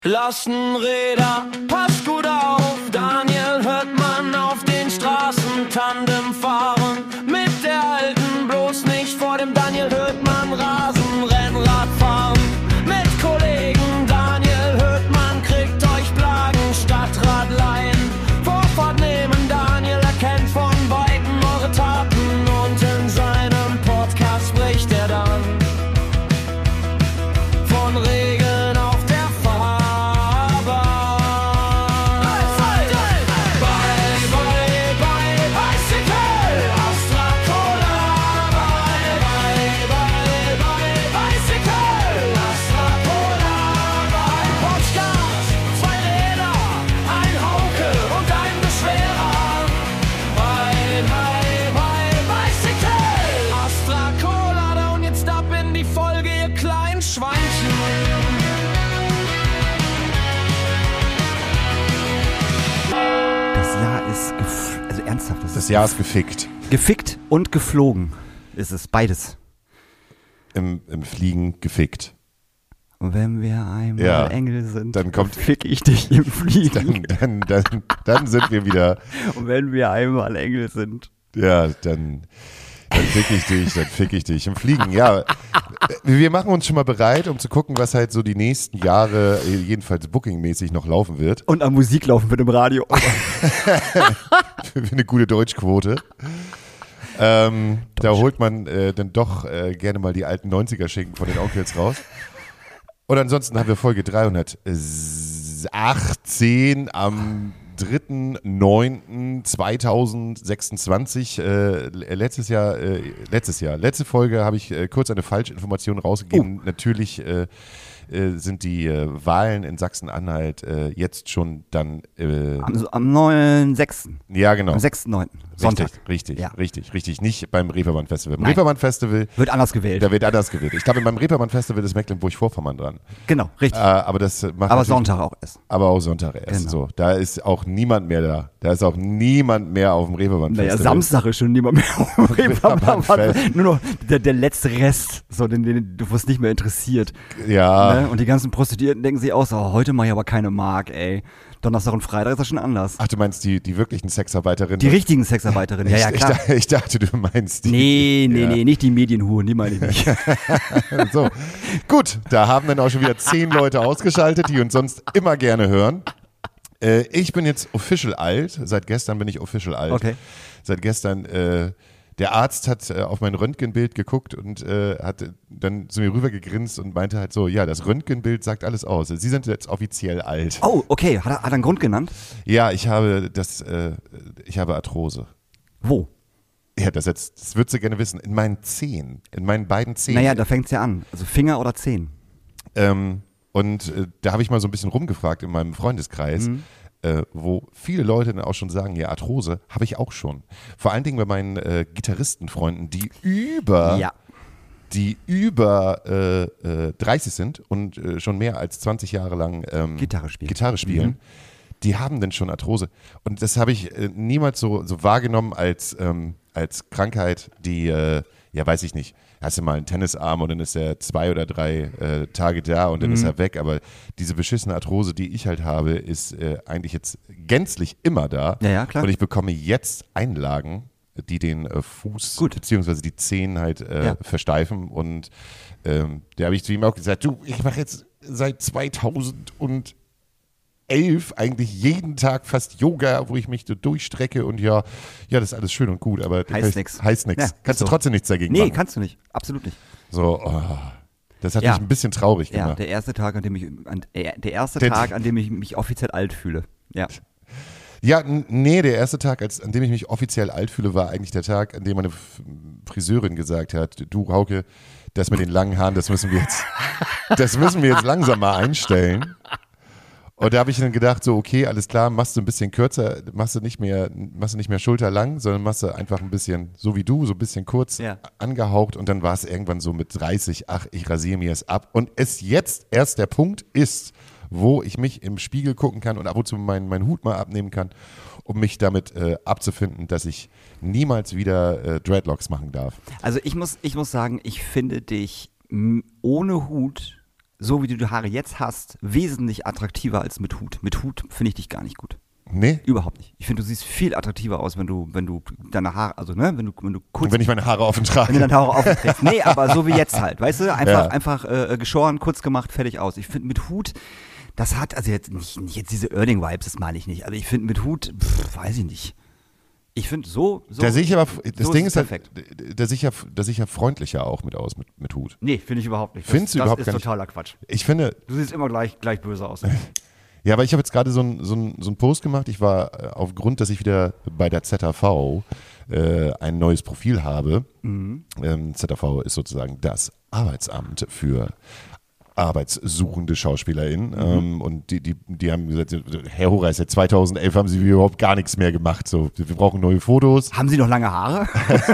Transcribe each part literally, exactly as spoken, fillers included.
Lastenräder, passt gut auf, Daniel hört man auf den Straßen Tandem fahren. Mit der Alten bloß nicht vor dem Daniel hört man Rasenrennrad fahren. Mit Kollegen Daniel hört man, kriegt euch Plagen, Stadtradleihen. Vorfahrt nehmen, Daniel erkennt von Weitem eure Taten und in seinem Podcast spricht er dann von Regeln auf der Das Jahr ist gefickt. Gefickt und geflogen ist es, beides. Im, im Fliegen gefickt. Und wenn wir einmal ja, Engel sind, dann kommt, fick ich dich im Fliegen. Dann, dann, dann, dann sind wir wieder. Und wenn wir einmal Engel sind. Ja, dann, dann fick ich dich, dann fick ich dich im Fliegen. Ja, wir machen uns schon mal bereit, um zu gucken, was halt so die nächsten Jahre, jedenfalls bookingmäßig, noch laufen wird. Und an Musik laufen wird im Radio. Für eine gute Deutschquote. Ähm, Deutsch. Da holt man äh, dann doch äh, gerne mal die alten neunziger-Schinken von den Onkels raus. Und ansonsten haben wir Folge dreihundertachtzehn am dritter neunter zweitausendsechsundzwanzig. Äh, letztes Jahr, äh, letztes Jahr, letzte Folge habe ich äh, kurz eine Falschinformation rausgegeben. Uh. Natürlich äh, äh, sind die äh, Wahlen in Sachsen-Anhalt äh, jetzt schon dann äh, am, am neunten sechsten Ja, genau. Am sechsten neunten Sonntag. Richtig, richtig, ja. richtig, richtig. Nicht beim Reeperbahn-Festival. Beim Nein. Reeperbahn-Festival wird anders gewählt. Da wird anders gewählt. Ich glaube, beim Reeperbahn-Festival ist Mecklenburg-Vorpommern dran. Genau, richtig. Äh, aber das macht aber Sonntag auch erst. Aber auch Sonntag erst. Genau. So, da ist auch niemand mehr da. Da ist auch niemand mehr auf dem Reeperbahn-Festival. Naja, Samstag ist schon niemand mehr auf dem Reeperbahn-Festival. Nur noch der, der letzte Rest, so den, den du es nicht mehr interessiert. Ja. Ne? Und die ganzen Prostituierten denken sich aus, oh, heute mache ich aber keine Mark, ey. Donnerstag und Freitag ist das schon anders. Ach, du meinst die, die wirklichen Sexarbeiterinnen? Die richtigen Sexarbeiterinnen, ja, ja, klar. Ich, ich dachte, du meinst die. Nee, nee, ja. nee, nicht die Medienhuren, die meine ich nicht. So, gut, da haben dann auch schon wieder zehn Leute ausgeschaltet, die uns sonst immer gerne hören. Äh, ich bin jetzt official alt, seit gestern bin ich official alt. Okay. Seit gestern, äh, der Arzt hat äh, auf mein Röntgenbild geguckt und äh, hat dann zu mir rüber gegrinst und meinte halt so, ja, das Röntgenbild sagt alles aus. Sie sind jetzt offiziell alt. Oh, okay. Hat er, hat er einen Grund genannt? Ja, ich habe das, äh, ich habe Arthrose. Wo? Ja, das jetzt, das würdest du gerne wissen. In meinen Zehen, in meinen beiden Zehen. Naja, da fängt es ja an. Also Finger oder Zehen. Ähm, und äh, da habe ich mal so ein bisschen rumgefragt in meinem Freundeskreis. Mhm. Äh, wo viele Leute dann auch schon sagen, ja, Arthrose habe ich auch schon. Vor allen Dingen bei meinen äh, Gitarristenfreunden, die über, ja. die über äh, äh, dreißig sind und äh, schon mehr als zwanzig Jahre lang ähm, Gitarre spielen. Gitarre spielen. Mhm. Die haben dann schon Arthrose. Und das habe ich äh, niemals so, so wahrgenommen als, ähm, als Krankheit, die, äh, ja, weiß ich nicht, hast du mal einen Tennisarm und dann ist er zwei oder drei äh, Tage da und dann mhm. ist er weg. Aber diese beschissene Arthrose, die ich halt habe, ist äh, eigentlich jetzt gänzlich immer da. Ja, ja, klar. Und ich bekomme jetzt Einlagen, die den äh, Fuß Gut. beziehungsweise die Zehen halt äh, ja. versteifen. Und ähm, da habe ich zu ihm auch gesagt, du, ich mache jetzt seit zweitausend und elf eigentlich jeden Tag fast Yoga, wo ich mich so durchstrecke und ja, ja, das ist alles schön und gut, aber heißt nichts. Heißt nichts. Ja, kannst so. du trotzdem nichts dagegen nee, machen. Nee, kannst du nicht. Absolut nicht. So, oh, das hat ja. mich ein bisschen traurig gemacht. Ja, der erste Tag, an dem ich an, äh, der erste der Tag, an dem ich mich offiziell alt fühle. Ja. Ja, n- nee, der erste Tag, als, an dem ich mich offiziell alt fühle, war eigentlich der Tag, an dem meine F- Friseurin gesagt hat, du Hauke, das mit den langen Haaren, das müssen wir jetzt, das müssen wir jetzt langsam mal einstellen. Und da habe ich dann gedacht, so okay, alles klar, machst du ein bisschen kürzer, machst du nicht mehr, machst du nicht mehr schulterlang, sondern machst du einfach ein bisschen, so wie du, so ein bisschen kurz ja. angehaucht und dann war es irgendwann so mit dreißig, ach, ich rasiere mir es ab. Und es jetzt erst der Punkt ist, wo ich mich im Spiegel gucken kann und ab und zu meinen, meinen Hut mal abnehmen kann, um mich damit äh, abzufinden, dass ich niemals wieder äh, Dreadlocks machen darf. Also ich muss, ich muss sagen, ich finde dich m- ohne Hut so wie du die Haare jetzt hast, wesentlich attraktiver als mit Hut. Mit Hut finde ich dich gar nicht gut. Nee? Überhaupt nicht. Ich finde, du siehst viel attraktiver aus, wenn du, wenn du deine Haare, also ne, wenn du, wenn du kurz. Und wenn ich meine Haare offen trage. Wenn du deine Haare offen trägst. Nee, aber so wie jetzt halt, weißt du? Einfach, Ja. einfach äh, geschoren, kurz gemacht, fertig aus. Ich finde mit Hut, das hat, also jetzt nicht, nicht jetzt diese Earning-Vibes, das meine ich nicht, aber ich finde mit Hut, pff, weiß ich nicht. Ich finde so, so. Da sehe ich aber, das so Ding ist ist halt, perfekt. da sehe ich ja, da sehe ich ja freundlicher auch mit aus, mit, mit Hut. Nee, finde ich überhaupt nicht. Das, Findest du das überhaupt ist gar nicht? totaler Quatsch. Ich finde, Du siehst immer gleich, gleich böse aus. ja, aber ich habe jetzt gerade so einen so ein, so ein Post gemacht. Ich war äh, aufgrund, dass ich wieder bei der Z A V äh, ein neues Profil habe. Mhm. Ähm, Z A V ist sozusagen das Arbeitsamt für arbeitssuchende SchauspielerInnen. Mhm. Ähm, und die, die, die haben gesagt, Herr Horace, seit zweitausendelf haben sie überhaupt gar nichts mehr gemacht. So, wir brauchen neue Fotos. Haben Sie noch lange Haare?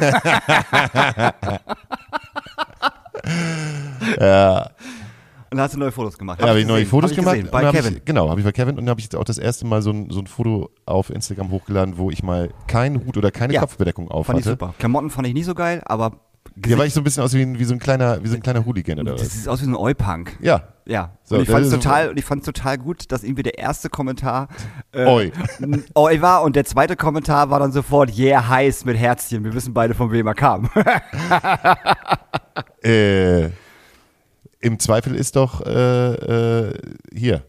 Ja. Und da hast du neue Fotos gemacht. Da habe ich neue gesehen. Fotos Hab ich gemacht. gesehen. und Bei dann hab Kevin. Ich, genau, habe ich bei Kevin. Und dann habe ich jetzt auch das erste Mal so ein, so ein Foto auf Instagram hochgeladen, wo ich mal keinen Hut oder keine Ja, Kopfbedeckung auf Fand ich hatte. super. Klamotten fand ich nicht so geil, aber Ja, weil ich so ein bisschen aus wie, ein- wie so ein kleiner, wie so ein kleiner Hooligan oder das was. sieht aus wie so ein Oi-Punk. Ja. Ja. So, und ich das fand es ist- total, und ich fand's total gut, dass irgendwie der erste Kommentar äh, Oi. n- Oi war und der zweite Kommentar war dann sofort yeah, heiß mit Herzchen. Wir wissen beide, von wem er kam. Äh, Im Zweifel ist doch äh, äh, hier.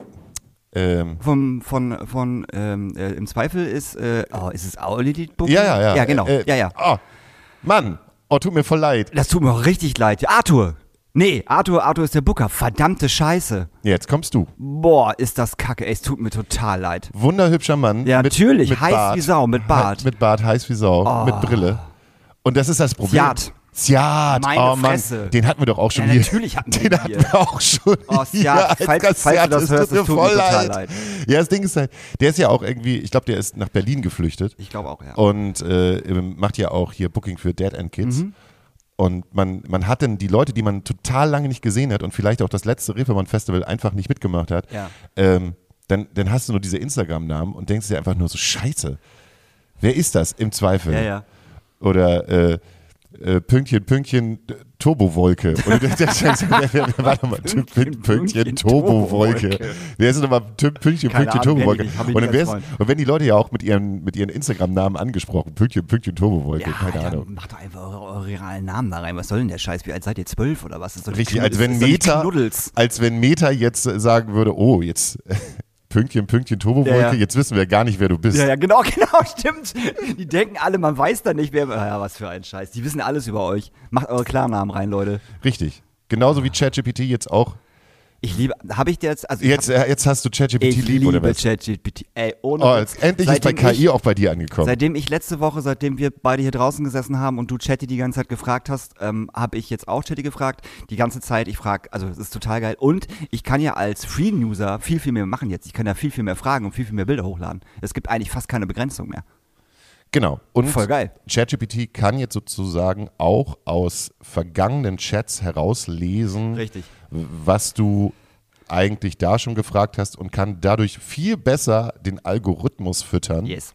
Ähm, Vom, von, von, ähm, äh, im Zweifel ist, äh, oh, ist es Our Little Book? ja, ja, ja. Ja, genau. Äh, ja, ja. Oh, Mann, oh, tut mir voll leid. Das tut mir auch richtig leid. Arthur. Nee, Arthur, Arthur ist der Booker. Verdammte Scheiße. Jetzt kommst du. Boah, ist das kacke. Ey, es tut mir total leid. Wunderhübscher Mann. Ja, mit, natürlich. Mit Heiß Bart. wie Sau, mit Bart. He- Mit Bart, heiß wie Sau, Oh. mit Brille. Und das ist das Problem. Ziat. Ziat. Meine oh Mann, Fresse. den hatten wir doch auch schon Ja, hier. natürlich hatten wir den ihn hatten hier. wir auch schon Oh, hier. Ziat, als falls- Gast. falls du Ziat, das hörst, es tut mir total leid. Ja, das Ding ist halt, der ist ja auch irgendwie, ich glaube, der ist nach Berlin geflüchtet. Ich glaube auch, ja. Und äh, macht ja auch hier Booking für Dead End Kids. Mhm. Und man, man hat dann die Leute, die man total lange nicht gesehen hat und vielleicht auch das letzte Reeperbahn Festival einfach nicht mitgemacht hat, Ja. ähm, dann, dann hast du nur diese Instagram-Namen und denkst dir einfach nur so, scheiße, wer ist das im Zweifel? Ja, ja. Oder äh, äh, Pünktchen, Pünktchen, äh, Turbowolke. Und du denkst, warte mal, Pünktchen, Pünktchen, Pünktchen, Turbowolke. Turbowolke. Wer ist denn nochmal Pünktchen, Keine Pünktchen, Ahnung, Turbowolke? kenn ich nicht, hab ich Und, nicht dann wär's, als Freund. und wenn die Leute ja auch mit ihren, mit ihren Instagram-Namen angesprochen, Pünktchen, Pünktchen, Turbowolke, Ja, keine Alter, Ahnung. macht doch einfach eure, eure realen Namen da rein. Was soll denn der Scheiß? Wie alt seid ihr? Zwölf oder was? Das ist doch die Richtig, Knud- als wenn das ist doch die Meta, Knuddels. als wenn Meta jetzt äh, sagen würde, oh, jetzt Pünktchen, Pünktchen, Turbowolke, Ja, ja. jetzt wissen wir gar nicht, wer du bist. Ja, ja, genau, genau, stimmt. Die denken alle, man weiß da nicht, wer. Ja, was für ein Scheiß. Die wissen alles über euch. Macht eure Klarnamen rein, Leute. Richtig. Genauso wie ChatGPT jetzt auch. Ich liebe. Habe ich dir jetzt. Also Jetzt, ich, hab, äh, jetzt hast du ChatGPT ich lieb, oder liebe was? ChatGPT. Ey, ohne Oh, Witz. jetzt, endlich ist bei Seitdem K I ich- auch bei dir angekommen. Seitdem ich letzte Woche, seitdem wir beide hier draußen gesessen haben und du Chatty die ganze Zeit gefragt hast, ähm, habe ich jetzt auch Chatty gefragt. Die ganze Zeit, ich frage, also es ist total geil. Und ich kann ja als Free-User viel, viel mehr machen jetzt. Ich kann ja viel, viel mehr fragen und viel, viel mehr Bilder hochladen. Es gibt eigentlich fast keine Begrenzung mehr. Genau. Und Voll geil. ChatGPT kann jetzt sozusagen auch aus vergangenen Chats herauslesen, Richtig. was du eigentlich da schon gefragt hast und kann dadurch viel besser den Algorithmus füttern, Yes.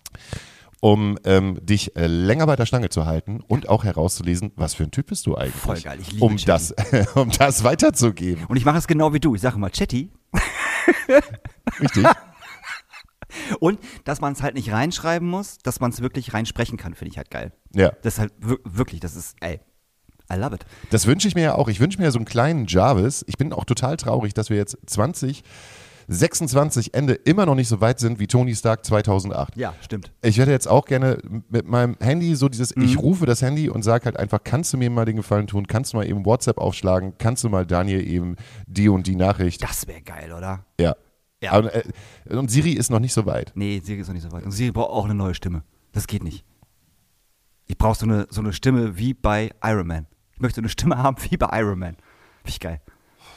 um ähm, dich äh, länger bei der Stange zu halten und auch herauszulesen, was für ein Typ bist du eigentlich. Voll geil, ich liebe um Chatty. das, um das weiterzugeben. Und ich mache es genau wie du. Ich sage immer Chatty. Richtig? Und dass man es halt nicht reinschreiben muss, dass man es wirklich reinsprechen kann, finde ich halt geil. Ja. Das ist halt wir- wirklich, das ist, ey, I love it. Das wünsche ich mir ja auch. Ich wünsche mir so einen kleinen Jarvis. Ich bin auch total traurig, dass wir jetzt zwanzig sechsundzwanzig Ende immer noch nicht so weit sind wie Tony Stark zweitausendacht. Ja, stimmt. Ich hätte jetzt auch gerne mit meinem Handy so dieses, ich rufe das Handy und sage halt einfach, kannst du mir mal den Gefallen tun, kannst du mal eben WhatsApp aufschlagen, kannst du mal Daniel eben die und die Nachricht. Das wäre geil, oder? Ja. Ja. Und, äh, und Siri ist noch nicht so weit. Nee, Siri ist noch nicht so weit. Und Siri braucht auch eine neue Stimme. Das geht nicht. Ich brauche so eine, so eine Stimme wie bei Iron Man. Ich möchte eine Stimme haben wie bei Iron Man. Finde ich geil.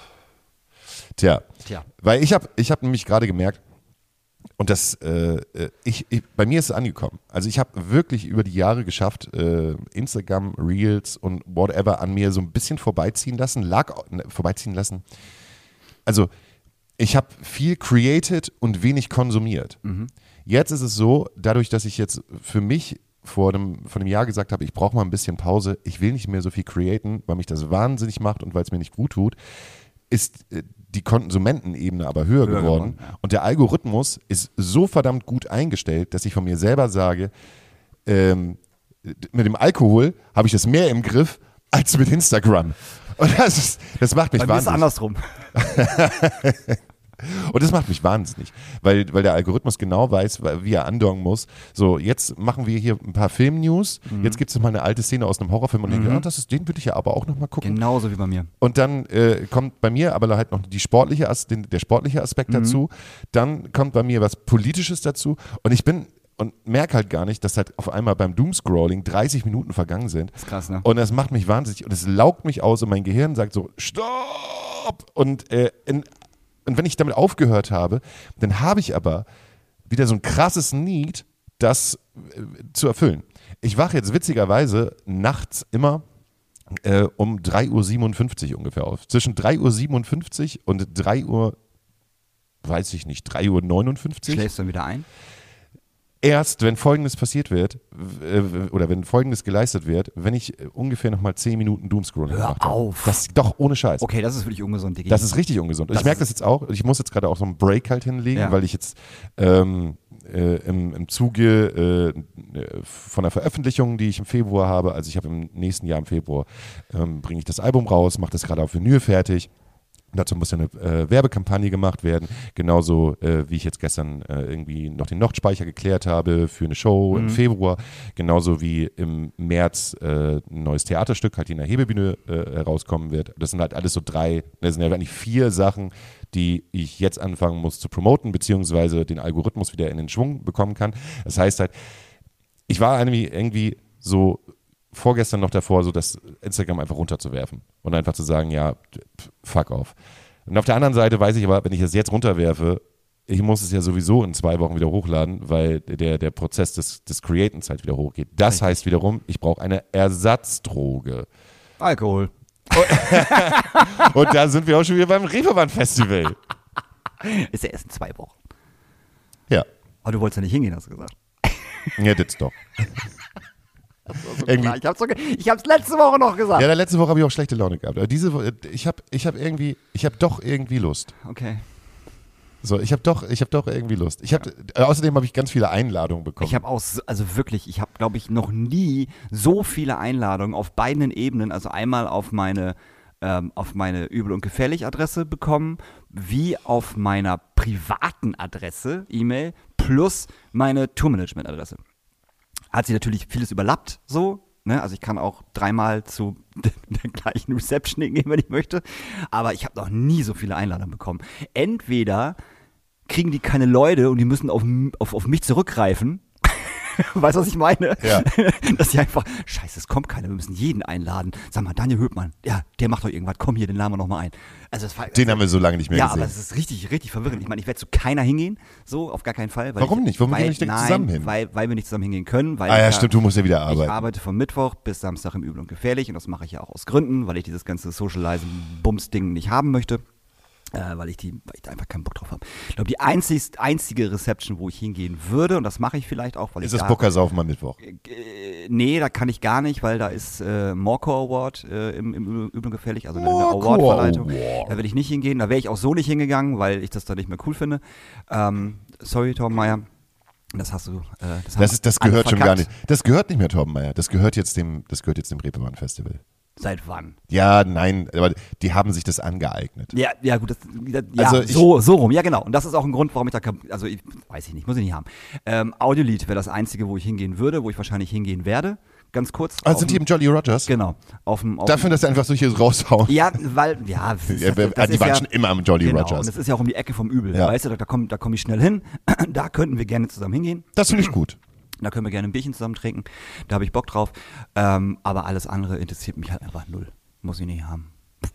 Tja. Tja. Weil ich habe ich hab nämlich gerade gemerkt, und das, äh, äh, ich, ich, bei mir ist es angekommen. Also ich habe wirklich über die Jahre geschafft, äh, Instagram, Reels und whatever an mir so ein bisschen vorbeiziehen lassen, lag, ne, vorbeiziehen lassen. Also ich habe viel created und wenig konsumiert. Mhm. Jetzt ist es so, dadurch, dass ich jetzt für mich vor einem, vor einem Jahr gesagt habe, ich brauche mal ein bisschen Pause, ich will nicht mehr so viel createn, weil mich das wahnsinnig macht und weil es mir nicht gut tut, ist äh, die Konsumentenebene aber höher, Höher geworden. geworden, ja. Und der Algorithmus ist so verdammt gut eingestellt, dass ich von mir selber sage, ähm, mit dem Alkohol habe ich das mehr im Griff als mit Instagram. Und das, ist, das macht mich Bei mir ist es wahnsinnig. andersrum. Und das macht mich wahnsinnig, weil, weil der Algorithmus genau weiß, wie er andocken muss. So, jetzt machen wir hier ein paar Film-News, mhm. jetzt gibt es mal eine alte Szene aus einem Horrorfilm und mhm. denke, ah, das ist, den würde ich ja aber auch noch mal gucken. Genauso wie bei mir. Und dann äh, kommt bei mir aber halt noch die sportliche, den, der sportliche Aspekt mhm. dazu. Dann kommt bei mir was Politisches dazu. Und ich bin und merke halt gar nicht, dass halt auf einmal beim Doomscrolling dreißig Minuten vergangen sind. Das ist krass, ne? Und das macht mich wahnsinnig und es laugt mich aus und mein Gehirn sagt so, stopp! Und äh, in Und wenn ich damit aufgehört habe, dann habe ich aber wieder so ein krasses Need, das äh, zu erfüllen. Ich wache jetzt witzigerweise nachts immer äh, um drei Uhr siebenundfünfzig ungefähr auf. Zwischen drei Uhr siebenundfünfzig und drei Uhr, weiß ich nicht, drei Uhr neunundfünfzig. Schläfst du dann wieder ein? Erst, wenn Folgendes passiert wird, äh, oder wenn Folgendes geleistet wird, wenn ich äh, ungefähr nochmal zehn Minuten Doomscrolling Hör gemacht habe. auf. Das, doch, ohne Scheiß. Okay, das ist wirklich ungesund, Diggi. Das ist richtig ungesund. Und Das ich merke ist- das jetzt auch. Ich muss jetzt gerade auch so einen Break halt hinlegen, Ja. weil ich jetzt ähm, äh, im, im Zuge äh, von der Veröffentlichung, die ich im Februar habe, also ich habe im nächsten Jahr im Februar, ähm, bringe ich das Album raus, mache das gerade auf Vinyl fertig. Dazu muss ja eine äh, Werbekampagne gemacht werden, genauso äh, wie ich jetzt gestern äh, irgendwie noch den Nordspeicher geklärt habe für eine Show Mhm. im Februar, genauso wie im März äh, ein neues Theaterstück halt in der Hebebühne äh, herauskommen wird. Das sind halt alles so drei, das sind ja eigentlich vier Sachen, die ich jetzt anfangen muss zu promoten, beziehungsweise den Algorithmus wieder in den Schwung bekommen kann. Das heißt halt, ich war irgendwie, irgendwie so vorgestern noch davor, so das Instagram einfach runterzuwerfen und einfach zu sagen, ja, fuck off. Und auf der anderen Seite weiß ich aber, wenn ich es jetzt runterwerfe, ich muss es ja sowieso in zwei Wochen wieder hochladen, weil der, der Prozess des, des Createns halt wieder hochgeht. Das Richtig. heißt wiederum, ich brauche eine Ersatzdroge. Alkohol. Und da sind wir auch schon wieder beim Reeperbahn-Festival. Ist ja erst in zwei Wochen. Ja, Aber du wolltest ja nicht hingehen, hast du gesagt. ja, das doch. So Irgendwie- klar. Ich hab's, so ge- ich hab's letzte Woche noch gesagt. Ja, der letzte Woche habe ich auch schlechte Laune gehabt. Aber diese Woche, ich habe ich hab irgendwie, ich habe doch irgendwie Lust. Okay. So, ich habe doch, ich habe doch irgendwie Lust. Ich habe, äh, außerdem habe ich ganz viele Einladungen bekommen. Ich habe auch, so- also wirklich, ich habe, glaube ich, noch nie so viele Einladungen auf beiden Ebenen, also einmal auf meine, ähm, auf meine Übel- und Gefährlich-Adresse bekommen, wie auf meiner privaten Adresse, E-Mail, plus meine Tourmanagement-Adresse. Hat sich natürlich vieles überlappt, so, ne? Also ich kann auch dreimal zu der gleichen Reception hingehen, wenn ich möchte, aber ich habe noch nie so viele Einladungen bekommen. Entweder kriegen die keine Leute und die müssen auf, m- auf, auf mich zurückgreifen. Weißt du, was ich meine? Ja. Dass die einfach, scheiße, es kommt keiner, wir müssen jeden einladen. Sag mal, Daniel Höpmann, ja, der macht doch irgendwas, komm hier, den laden wir nochmal ein. Also das war, Den haben wir so lange nicht mehr ja, gesehen. aber es ist richtig, richtig verwirrend. Ich meine, ich werde zu keiner hingehen, so, auf gar keinen Fall. Weil Warum ich, nicht? Warum weil, gehen wir nicht direkt nein, zusammen hin? Weil, weil wir nicht zusammen hingehen können. Weil Ah ja, ich stimmt, du musst ja wieder Ich arbeiten. arbeite von Mittwoch bis Samstag im Übel und Gefährlich und das mache ich ja auch aus Gründen, weil ich dieses ganze Socializen-Bums-Ding nicht haben möchte. Äh, weil, ich die, weil ich da einfach keinen Bock drauf habe. Ich glaube, die einzigst, einzige Reception, wo ich hingehen würde, und das mache ich vielleicht auch, weil Ist ich das da, Bookersaufen am Mittwoch? äh, nee, da kann ich gar nicht, weil da ist äh, Morco Award äh, im, im Übel und Gefährlich, also eine, eine Morco Award-Verleitung. Award. Da werde ich nicht hingehen, da wäre ich auch so nicht hingegangen, weil ich das da nicht mehr cool finde. Ähm, sorry, Tom Meyer. Das hast du. Äh, das haben Das, ist, das alle gehört schon gar verkackt. nicht. Das gehört nicht mehr Torben Meyer. Das gehört jetzt dem, das gehört jetzt dem Reeperbahn-Festival. Seit wann? Ja, nein, aber die haben sich das angeeignet. Ja, ja gut, das, das, ja, Also ich- so, so rum, ja genau. Und das ist auch ein Grund, warum ich da, kein- also ich, weiß ich nicht, muss ich nicht haben. Ähm, Audiolied wäre das Einzige, wo ich hingehen würde, wo ich wahrscheinlich hingehen werde. Ganz kurz. Ah, auf sind die dem- im Jolly Rogers? Genau. Auf dem, auf Dafür, dass sie einfach so hier raushauen. Ja, weil, ja, das ist- Ja, das die ist waren ja, schon immer am Jolly genau, Rogers. und das ist ja auch um die Ecke vom Übel, Ja. weißt du, da, da komme da komm ich schnell hin, da könnten wir gerne zusammen hingehen, Das finde ich gut. da können wir gerne ein Bierchen zusammen trinken, da habe ich Bock drauf, ähm, aber alles andere interessiert mich halt einfach null, muss ich nicht haben.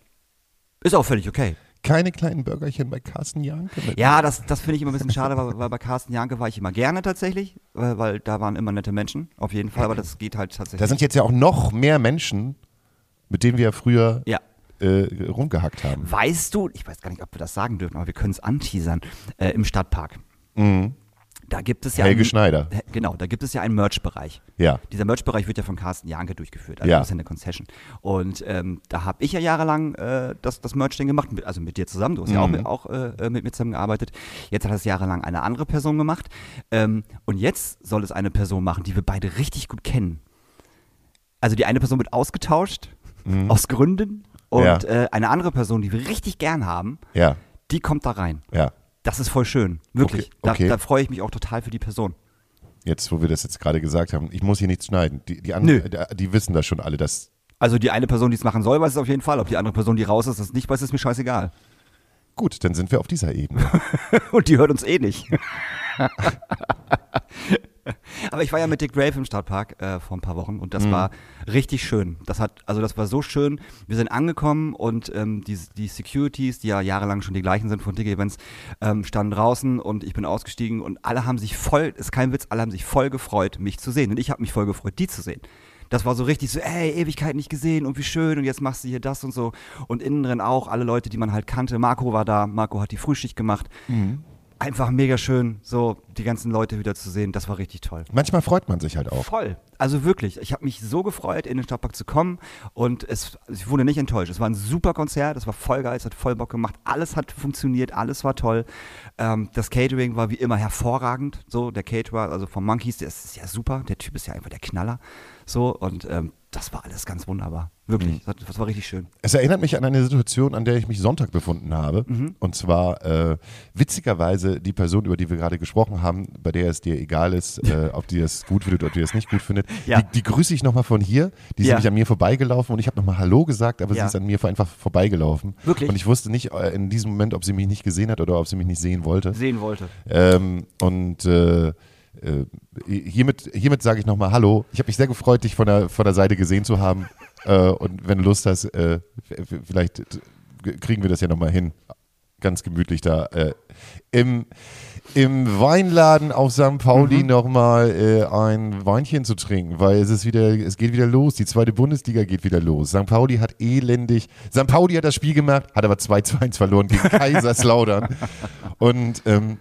Ist auch völlig okay. Keine kleinen Burgerchen bei Carsten Janke mit. Ja, das, das finde ich immer ein bisschen schade, weil, weil bei Carsten Janke war ich immer gerne tatsächlich, weil, weil da waren immer nette Menschen, auf jeden Fall, aber das geht halt tatsächlich. Da sind jetzt ja auch noch mehr Menschen, mit denen wir früher ja. äh, rumgehackt haben. Weißt du, ich weiß gar nicht, ob wir das sagen dürfen, aber wir können es anteasern, äh, im Stadtpark. Mhm. Da gibt es ja Helge einen, Schneider. Genau, da gibt es ja einen Merch-Bereich. Ja. Dieser Merch-Bereich wird ja von Carsten Janke durchgeführt, also Ja. das ist ja eine Concession. Und ähm, da habe ich ja jahrelang äh, das, das Merch-Ding gemacht, mit, also mit dir zusammen, du hast ja auch, Mhm. mit, auch äh, mit mir zusammengearbeitet. Jetzt hat das jahrelang eine andere Person gemacht. Ähm, und jetzt soll es eine Person machen, die wir beide richtig gut kennen. Also die eine Person wird ausgetauscht, Mhm. aus Gründen. Und Ja. äh, eine andere Person, die wir richtig gern haben, Ja, die kommt da rein. ja. Das ist voll schön, wirklich. Okay, okay. Da, da freue ich mich auch total für die Person. Jetzt, wo wir das jetzt gerade gesagt haben, ich muss hier nichts schneiden. Die, die, anderen, Nö. die, die wissen das schon alle, dass. Also die eine Person, die es machen soll, weiß es auf jeden Fall. Ob die andere Person, die raus ist, das nicht weiß, ist mir scheißegal. Gut, dann sind wir auf dieser Ebene. Und die hört uns eh nicht. Aber ich war ja mit Dick Grave im Stadtpark äh, vor ein paar Wochen und das Mhm. war richtig schön. Das hat, also das war so schön. Wir sind angekommen und ähm, die, die Securities, die ja jahrelang schon die gleichen sind von Dick Events, ähm, standen draußen und ich bin ausgestiegen und alle haben sich voll, ist kein Witz, alle haben sich voll gefreut, mich zu sehen. Und ich habe mich voll gefreut, die zu sehen. Das war so richtig so, ey, Ewigkeit nicht gesehen und wie schön und jetzt machst du hier das und so. Und innen drin auch alle Leute, die man halt kannte. Marco war da, Marco hat die Frühschicht gemacht. Einfach mega schön, so die ganzen Leute wieder zu sehen. Das war richtig toll. Manchmal freut man sich halt auch. Voll. Also wirklich. Ich habe mich so gefreut, in den Stadtpark zu kommen und es, ich wurde nicht enttäuscht. Es war ein super Konzert, es war voll geil, es hat voll Bock gemacht. Alles hat funktioniert, alles war toll. Ähm, das Catering war wie immer hervorragend. So, der Caterer, also vom Monkeys, der ist ja super. Der Typ ist ja einfach der Knaller. So, und ähm, das war alles ganz wunderbar. Wirklich. Das, das war richtig schön. Es erinnert mich an eine Situation, an der ich mich Sonntag befunden habe. Mhm. Und zwar äh, witzigerweise die Person, über die wir gerade gesprochen haben, bei der es dir egal ist, äh, ob die das gut findet oder ob die das nicht gut findet. Ja. Die, die grüße ich nochmal von hier. Die ist Ja. nämlich an mir vorbeigelaufen und ich habe nochmal Hallo gesagt, aber Ja. sie ist an mir einfach vorbeigelaufen. Wirklich? Und ich wusste nicht äh, in diesem Moment, ob sie mich nicht gesehen hat oder ob sie mich nicht sehen wollte. Sehen wollte. Ähm, und äh, äh, hiermit, hiermit sage ich nochmal Hallo. Ich habe mich sehr gefreut, dich von der, von der Seite gesehen zu haben. äh, und wenn du Lust hast, äh, f- vielleicht äh, kriegen wir das ja nochmal hin. Ganz gemütlich da äh, im, im Weinladen auf Sankt Pauli Mhm. nochmal äh, ein Weinchen zu trinken, weil es ist wieder, es geht wieder los. Die zweite Bundesliga geht wieder los. Sankt Pauli hat elendig, Sankt Pauli hat das Spiel gemacht, hat aber zwei zu eins verloren gegen Kaiserslautern. Und ähm,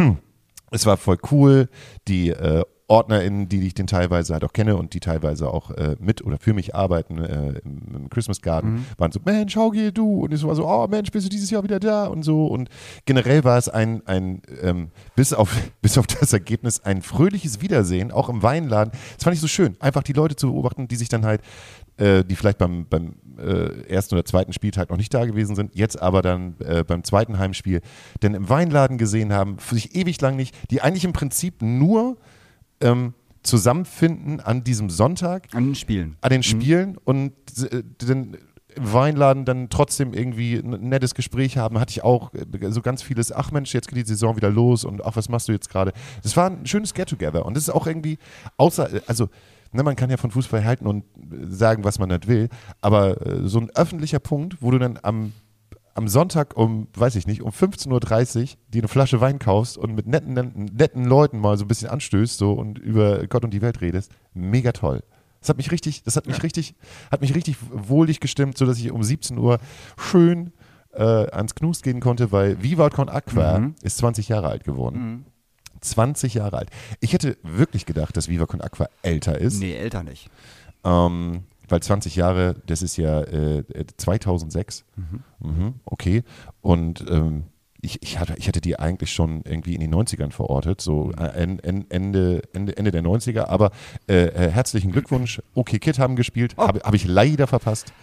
es war voll cool. Die äh, OrdnerInnen, die ich den teilweise halt auch kenne und die teilweise auch äh, mit oder für mich arbeiten äh, im, im Christmas Garden, Mhm. waren so, Mensch, Haugi, du. Und ich war so, oh Mensch, bist du dieses Jahr wieder da und so. Und generell war es ein, ein ähm, bis, auf, bis auf das Ergebnis, ein fröhliches Wiedersehen, auch im Weinladen. Das fand ich so schön, einfach die Leute zu beobachten, die sich dann halt, äh, die vielleicht beim, beim äh, ersten oder zweiten Spieltag noch nicht da gewesen sind, jetzt aber dann äh, beim zweiten Heimspiel denn im Weinladen gesehen haben, für sich ewig lang nicht, die eigentlich im Prinzip nur ähm, zusammenfinden an diesem Sonntag, An den Spielen. an den Spielen und äh, dann im Weinladen dann trotzdem irgendwie ein nettes Gespräch haben, hatte ich auch äh, so ganz vieles, ach Mensch, jetzt geht die Saison wieder los und ach, was machst du jetzt gerade? Das war ein schönes Get-Together und das ist auch irgendwie, außer, also ne, man kann ja von Fußball halten und sagen, was man nicht will, aber äh, so ein öffentlicher Punkt, wo du dann am am Sonntag um, weiß ich nicht, um fünfzehn Uhr dreißig dir eine Flasche Wein kaufst und mit netten, netten Leuten mal so ein bisschen anstößt so und über Gott und die Welt redest, mega toll. Das hat mich richtig, das hat mich Ja. richtig, hat mich richtig wohlig gestimmt, sodass ich um siebzehn Uhr schön äh, ans Knust gehen konnte, weil Viva con Aqua Mhm. ist zwanzig Jahre alt geworden. Mhm. zwanzig Jahre alt. Ich hätte wirklich gedacht, dass Viva con Aqua älter ist. Nee, älter nicht. Ähm, weil zwanzig Jahre, das ist ja äh, zweitausendsechs. Mhm, okay. Und ähm, ich, ich, hatte, ich hatte die eigentlich schon irgendwie in den neunzigern verortet, so äh, en, en, Ende, Ende, Ende der neunziger. Aber äh, äh, herzlichen Glückwunsch. Okay Kid haben gespielt. Oh. Habe hab ich leider verpasst.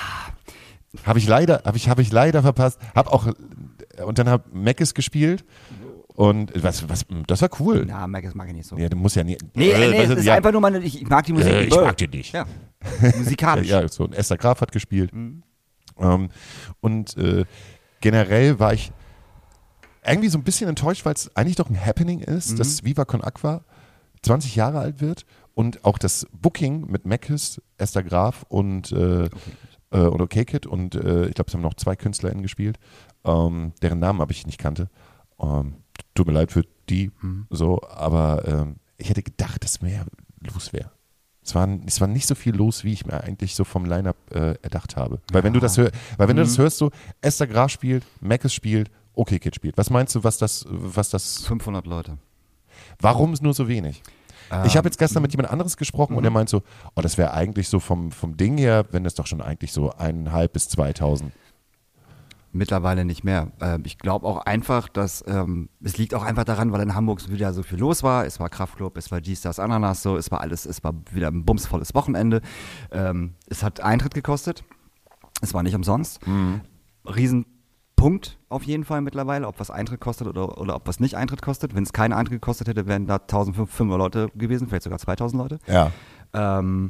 Habe ich leider, habe ich, hab ich leider verpasst. Hab auch, und dann hat Meckes gespielt. Und was, was, das war cool. Na, Mac, das mag ich nicht so. Ja, du musst ja nie. Nee, äh, nee, was das ist- ist ja, einfach nur meine, ich, ich mag die Musik. äh, ich Bäh. mag die nicht. Ja. Musikalisch. Ja, so ein Esther Graf hat gespielt. Ähm, und äh, generell war ich irgendwie so ein bisschen enttäuscht, weil es eigentlich doch ein Happening ist, Mhm. dass Viva con Aqua zwanzig Jahre alt wird und auch das Booking mit Meckes, Esther Graf und, äh, äh, und OK Kid und äh, ich glaube, es haben noch zwei KünstlerInnen gespielt, ähm, deren Namen aber ich nicht kannte. Ähm, tut mir leid für die, so, aber ähm, ich hätte gedacht, dass mehr los wäre. Es war, es war nicht so viel los, wie ich mir eigentlich so vom Line-Up äh, erdacht habe. Weil wenn du das hör, weil wenn du das hörst, so Esther Graf spielt, Meckes spielt, OK Kid spielt. Was meinst du, was das, was das? fünfhundert Leute. Warum nur so wenig? Ähm, ich habe jetzt gestern mit jemand anderes gesprochen und er meint so, oh, das wäre eigentlich so vom, vom Ding her, wenn das doch schon eigentlich so eineinhalb bis zweitausend. Mittlerweile nicht mehr. Ähm, ich glaube auch einfach, dass ähm, es liegt auch einfach daran, weil in Hamburg wieder so viel los war. Es war Kraftklub, es war G-Stars Ananas, so, es war alles, es war wieder ein bumsvolles Wochenende. Ähm, es hat Eintritt gekostet. Es war nicht umsonst. Mhm. Riesenpunkt auf jeden Fall mittlerweile, ob was Eintritt kostet oder, oder ob was nicht Eintritt kostet. Wenn es keinen Eintritt gekostet hätte, wären da eintausendfünfhundert Leute gewesen, vielleicht sogar zweitausend Leute. Ja. Ähm,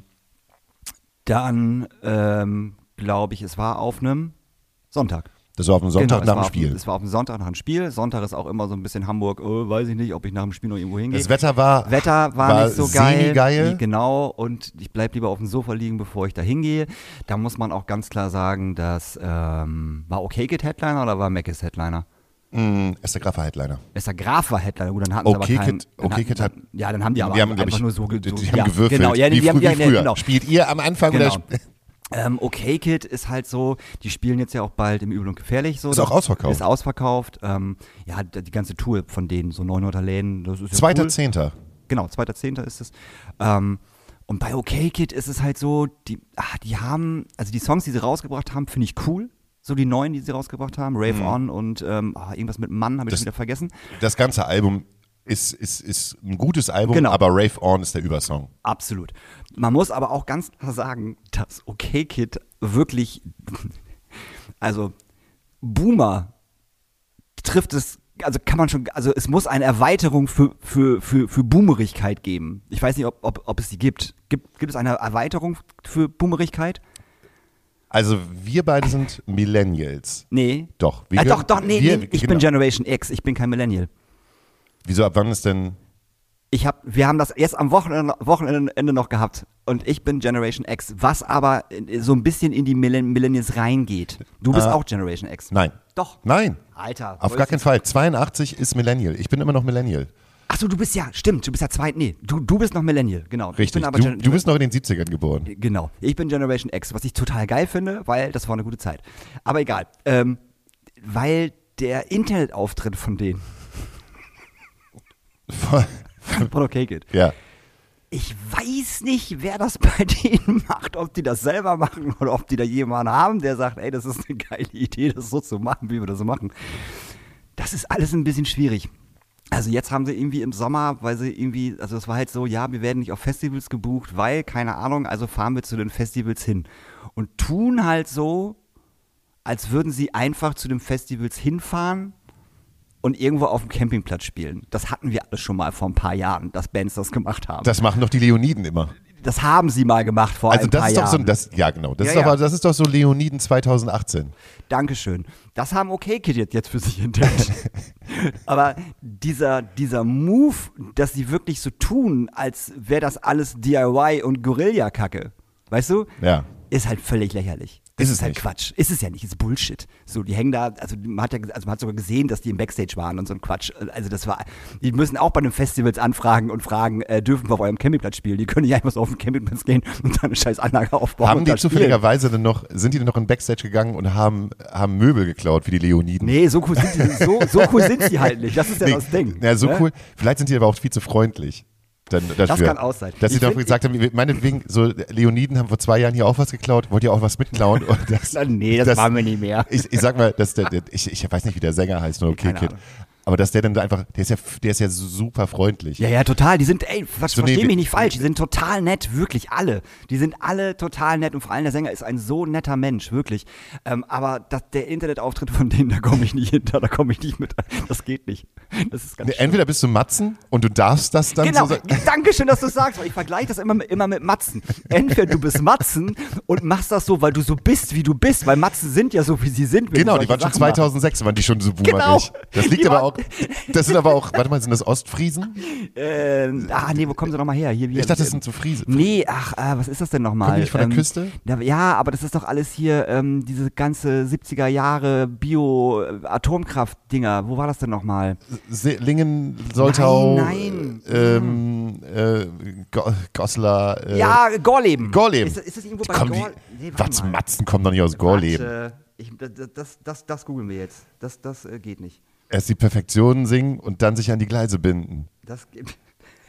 dann ähm, glaube ich, es war auf einem Sonntag. Das war auf dem Sonntag Genau, nach es dem war Spiel. Auf, es war auf dem Sonntag nach dem Spiel. Sonntag ist auch immer so ein bisschen Hamburg, oh, weiß ich nicht, ob ich nach dem Spiel noch irgendwo hingehe. Das Wetter war, Wetter war, war nicht so geil. semi-geil. Genau, und ich bleibe lieber auf dem Sofa liegen, bevor ich da hingehe. Da muss man auch ganz klar sagen, dass, ähm, war OKKid Headliner oder war Mackes Headliner? Mm, Esther Graf war Headliner. Esther Graf war Headliner, gut, dann hatten sie aber Okay, keinen. Kid- dann Okay, hatten- Kid hat- Ja, dann haben die aber die haben, glaub einfach ich, nur so, ge- die, so die ja, haben gewürfelt, Genau, ja, wie, die haben, frü- ja, wie früher. genau. Spielt ihr am Anfang Genau. oder sp- Ähm, OKKid ist halt so, die spielen jetzt ja auch bald im Übel und Gefährlich. So. Ist auch ausverkauft. Ist ausverkauft. Ähm, ja, d- die ganze Tour von denen, so neunhundert Läden, das ist ja Zweiter cool. Zehnter. Genau, zweiter Zehnter ist es. Ähm, und bei OKKid ist es halt so, die, ah, die haben, also die Songs, die sie rausgebracht haben, finde ich cool. So die neuen, die sie rausgebracht haben, Rave On und ähm, ah, irgendwas mit Mann, habe ich Das- schon wieder vergessen. Das ganze Album ist, ist, ist ein gutes Album, Genau. aber Rave On ist der Übersong. Absolut. Man muss aber auch ganz klar sagen, dass OKKid wirklich, also Boomer trifft es, also kann man schon, also es muss eine Erweiterung für, für, für, für Boomerigkeit geben. Ich weiß nicht, ob, ob, ob es die gibt. gibt. Gibt es eine Erweiterung für Boomerigkeit? Also wir beide sind Millennials. Nee. Doch. Wir Ah, gehören- doch, doch, nee, wir, nee, ich genau. bin Generation X, ich bin kein Millennial. Wieso, ab wann ist denn... Ich hab, wir haben das jetzt am Wochenende, Wochenende noch gehabt und ich bin Generation X, was aber so ein bisschen in die Millenn- Millennials reingeht. Du bist Ah. auch Generation X. Nein. Doch. Nein. Alter. Auf gar keinen Fall. zweiundachtzig ist Millennial. Ich bin immer noch Millennial. Achso, du bist ja, stimmt, du bist ja zweit, nee, du, du bist noch Millennial, genau. Ich Richtig. bin aber Du, Gen- du bist noch in den siebzigern geboren. Genau, ich bin Generation X, was ich total geil finde, weil das war eine gute Zeit. Aber egal, ähm, weil der Internetauftritt von denen, von OKKid, Ja. ich weiß nicht, wer das bei denen macht, ob die das selber machen oder ob die da jemanden haben, der sagt, ey, das ist eine geile Idee, das so zu machen, wie wir das so machen. Das ist alles ein bisschen schwierig. Also jetzt haben sie irgendwie im Sommer, weil sie irgendwie, also es war halt so, ja, wir werden nicht auf Festivals gebucht, weil, keine Ahnung, also fahren wir zu den Festivals hin. Und tun halt so, als würden sie einfach zu den Festivals hinfahren und irgendwo auf dem Campingplatz spielen. Das hatten wir alles schon mal vor ein paar Jahren, dass Bands das gemacht haben. Das machen doch die Leoniden immer. Das haben sie mal gemacht vor Also ein paar das ist doch Jahren. so, das, ja genau, das Ja, ist ja. aber, das ist doch so Leoniden zweitausendachtzehn. Dankeschön. Das haben OKKid jetzt, jetzt für sich entdeckt. Aber dieser, dieser Move, dass sie wirklich so tun, als wäre das alles D I Y und Guerilla-Kacke, weißt du? Ja. Ist halt völlig lächerlich. Ist ist es halt nicht. Quatsch. Ist es ja nicht, ist Bullshit. So, die hängen da, also man hat ja, also man hat sogar gesehen, dass die im Backstage waren und so ein Quatsch. Also das war, die müssen auch bei den Festivals anfragen und fragen, äh, dürfen wir auf eurem Campingplatz spielen? Die können nicht einfach so auf den Campingplatz gehen und dann eine scheiß Anlage aufbauen. Haben und die da spielen. zufälligerweise denn noch, sind die denn noch in Backstage gegangen und haben, haben Möbel geklaut wie die Leoniden? Nee, so cool sind die, so, so cool sind sie halt nicht. Das ist ja Nee, das Ding. Ja, so ne? cool. Vielleicht sind die aber auch viel zu freundlich. Dann, dafür, kann auch sein. Dass sie Ich doch find- gesagt haben, meinetwegen, so Leoniden haben vor zwei Jahren hier auch was geklaut, wollt ihr auch was mitklauen? Und das, Nee, das, machen wir nicht mehr. Ich, ich sag mal, dass der, der, ich, ich weiß nicht, wie der Sänger heißt, nur okay, Keine Kid. Ahnung. Aber dass der dann da einfach, der ist ja, der ist ja super freundlich. Ja, ja, total. Die sind, ey, was, So, nee, versteh wir- mich nicht falsch, die sind total nett, wirklich alle. Die sind alle total nett und vor allem der Sänger ist ein so netter Mensch, wirklich. Ähm, aber das, der Internetauftritt von denen, da komme ich nicht hinter, da komme ich nicht mit. Das geht nicht. Das ist ganz Nee, Entweder bist du Matzen und du darfst das dann Genau, so sagen. danke schön, dass du sagst, weil ich vergleiche das immer, mit- immer mit Matzen. Entweder du bist Matzen und machst das so, weil du so bist, wie du bist, weil Matzen sind ja so, wie sie sind. wenn Genau, sie die solche waren schon Sachen machen. zweitausendsechs, waren die schon so boomerig. Genau. Das liegt Die aber waren- auch, das sind aber auch, warte mal, sind das Ostfriesen? Ähm, ah, nee, wo kommen sie nochmal her? Hier, hier, Ich dachte, das sind so Friesen. Nee, ach, äh, was ist das denn nochmal? Kommen die nicht von der ähm, Küste? Da, ja, aber das ist doch alles hier, ähm, diese ganze siebziger Jahre Bio-Atomkraft-Dinger. Wo war das denn nochmal? Se- Lingen, Soltau, Nein, nein. Ähm, äh, Go Goslar, äh, ja, Gorleben. Gorleben. Ist, ist das irgendwo bei Kommen Gor... die, Nee, warte was, mal. Matzen kommen doch nicht aus Gorleben. Warte, ich, das, das, das, das googeln wir jetzt. Das, das äh, geht nicht. Erst die Perfektion singen und dann sich an die Gleise binden. Das gibt.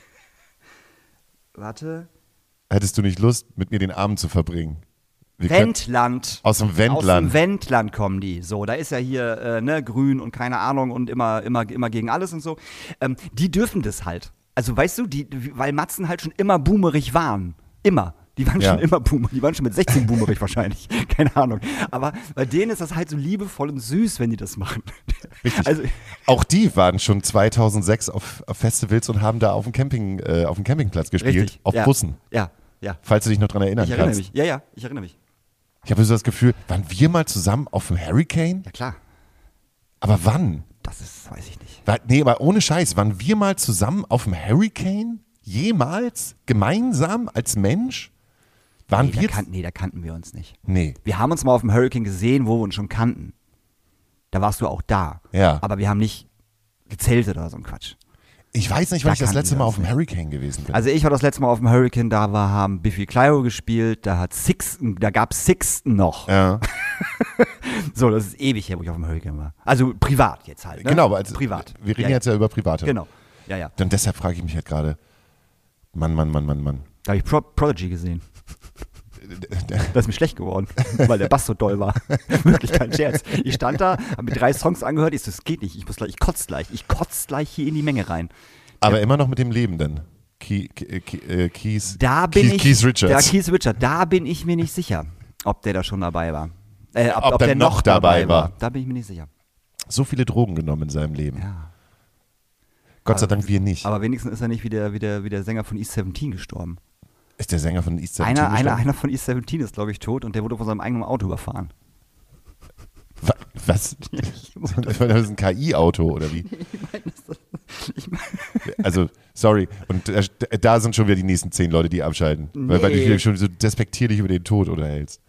Warte. Hättest du nicht Lust, mit mir den Abend zu verbringen? Wir können- Wendland. Aus dem Aus Wendland. dem Wendland kommen die. So, da ist ja hier äh, ne, grün und keine Ahnung und immer, immer, immer gegen alles und so. Ähm, die dürfen das halt. Also weißt du, die, weil Matzen halt schon immer boomerig waren. Immer. Die waren Ja. schon immer boomerig. Die waren schon mit sechzehn boomerig wahrscheinlich. Keine Ahnung. Aber bei denen ist das halt so liebevoll und süß, wenn die das machen. Richtig. Also, Auch die waren schon zweitausendsechs auf, auf Festivals und haben da auf dem, Camping, äh, auf dem Campingplatz gespielt. richtig. Auf ja. Bussen. Ja, ja. Falls du dich noch dran erinnern Ich erinnere kannst. mich. Ja, ja, ich erinnere mich. Ich habe so das Gefühl, waren wir mal zusammen auf dem Hurricane? Ja, klar. Aber wann? Das ist, weiß ich nicht. War, nee, aber ohne Scheiß, waren wir mal zusammen auf dem Hurricane? Jemals? Gemeinsam als Mensch? Waren Nee, da, wir? kan- nee, da kannten wir uns nicht. Nee. Wir haben uns mal auf dem Hurricane gesehen, wo wir uns schon kannten. Da warst du auch da. Ja. Aber wir haben nicht gezeltet oder so ein Quatsch. Ich weiß nicht, wann Da ich das kannten letzte wir Mal uns auf dem Hurricane gewesen bin. Also ich war das letzte Mal auf dem Hurricane, da war, haben Biffy Clyro gespielt, da hat Sixten, da gab Sixten noch. ja. So, das ist ewig her, wo ich auf dem Hurricane war. Also privat jetzt halt, ne? Genau, aber als, privat. wir reden ja, jetzt ja über Private. Genau. Ja, ja. Dann deshalb frage ich mich halt gerade, Mann, Mann, Mann, Mann, Mann. Da habe ich Pro- Prodigy gesehen. Das ist mir schlecht geworden, weil der Bass so doll war. Wirklich kein Scherz. Ich stand da, habe mir drei Songs angehört, ich so, das geht nicht, ich muss gleich, ich kotze gleich, ich kotze gleich hier in die Menge rein. Aber immer noch mit dem Lebenden. Key, Key, Key, äh, Keys, Da bin Keith, ich, Keith Richards. Ja, Keith Richards, da bin ich mir nicht sicher, ob der da schon dabei war. Äh, ob, Ob ob der der noch noch dabei dabei war. war. Da bin ich mir nicht sicher. So viele Drogen genommen in seinem Leben. Ja. Gott sei Aber- Dank wir nicht. Aber wenigstens ist er nicht wie der, wie der, wie der Sänger von East siebzehn gestorben. Ist der Sänger von East Seventeen Einer, einer, gestorben? einer von East siebzehn ist, glaube ich, tot und der wurde von seinem eigenen Auto überfahren. Wa- Was? Das war ein K I-Auto oder wie? Ich meine, Also, sorry. Und da, da sind schon wieder die nächsten zehn Leute, die abschalten. Weil, weil du Nee. dich schon so despektierlich über den Tod unterhältst.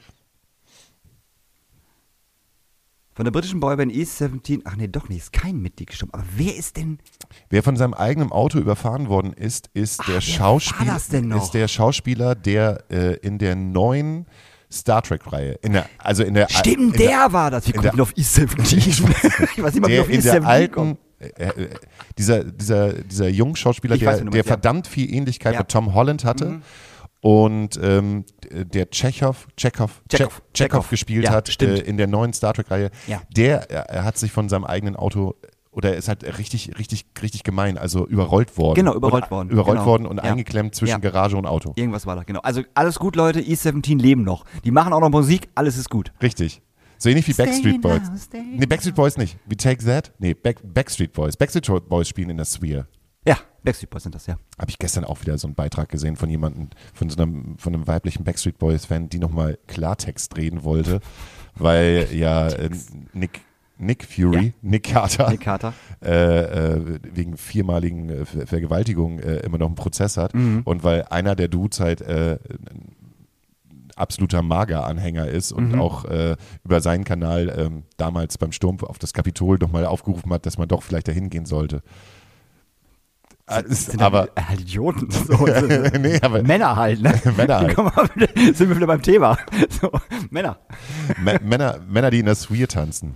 von der britischen Boyband East siebzehn, ach nee, doch nicht, ist kein Mitglied gestorben. Aber wer ist denn, Wer von seinem eigenen Auto überfahren worden ist, ist Ach, der wer Schauspieler, war das denn noch? ist der Schauspieler, der äh, in der neuen Star Trek-Reihe, in der, also in der stimmt, in der der, war das. Wir in kommen der- auf East siebzehn. Ich weiß nicht mal, wie der auf in East der siebzehn alten, kommt. äh, äh, dieser, dieser, dieser junge Schauspieler, Ich der, weiß, wen du der meinst, ja. verdammt viel Ähnlichkeit Ja. mit Tom Holland hatte. Und ähm, der Tschechow, Tschechow, Tschechow. Tschechow, Tschechow gespielt Ja, hat stimmt. äh, in der neuen Star Trek-Reihe, Ja. der er, er hat sich von seinem eigenen Auto oder ist halt richtig, richtig, richtig gemein, also überrollt worden. Genau, überrollt und, worden, Überrollt genau. worden und Ja. eingeklemmt zwischen Ja. Garage und Auto. Irgendwas war da, genau. Also alles gut, Leute, East siebzehn leben noch. Die machen auch noch Musik, alles ist gut. Richtig. So ähnlich wie Stay Backstreet Boys. now, stay Nee, Backstreet Boys nicht. We Take That? Nee, Back, Backstreet Boys. Backstreet Boys spielen in der Sphere. Ja, Backstreet Boys sind das, ja. Habe ich gestern auch wieder so einen Beitrag gesehen von jemandem, von so einem, von einem weiblichen Backstreet Boys-Fan, die nochmal Klartext reden wollte, weil ja äh, Nick, Nick Fury, Ja. Nick Carter, Nick Carter. äh, äh, wegen viermaligen äh, Ver- Vergewaltigung äh, immer noch einen Prozess hat Mhm. und weil einer der Dudes halt äh, ein absoluter Mager-Anhänger ist und Mhm. auch äh, über seinen Kanal ähm, damals beim Sturm auf das Kapitol nochmal aufgerufen hat, dass man doch vielleicht dahin gehen sollte. Äh, ist Sind aber halt, halt Idioten. So, nee, aber Männer halt, ne? Männer halt. Komm mal, wieder- sind wir wieder beim Thema. So, Männer. Mä- Männer, Männer, die in der Sphere tanzen.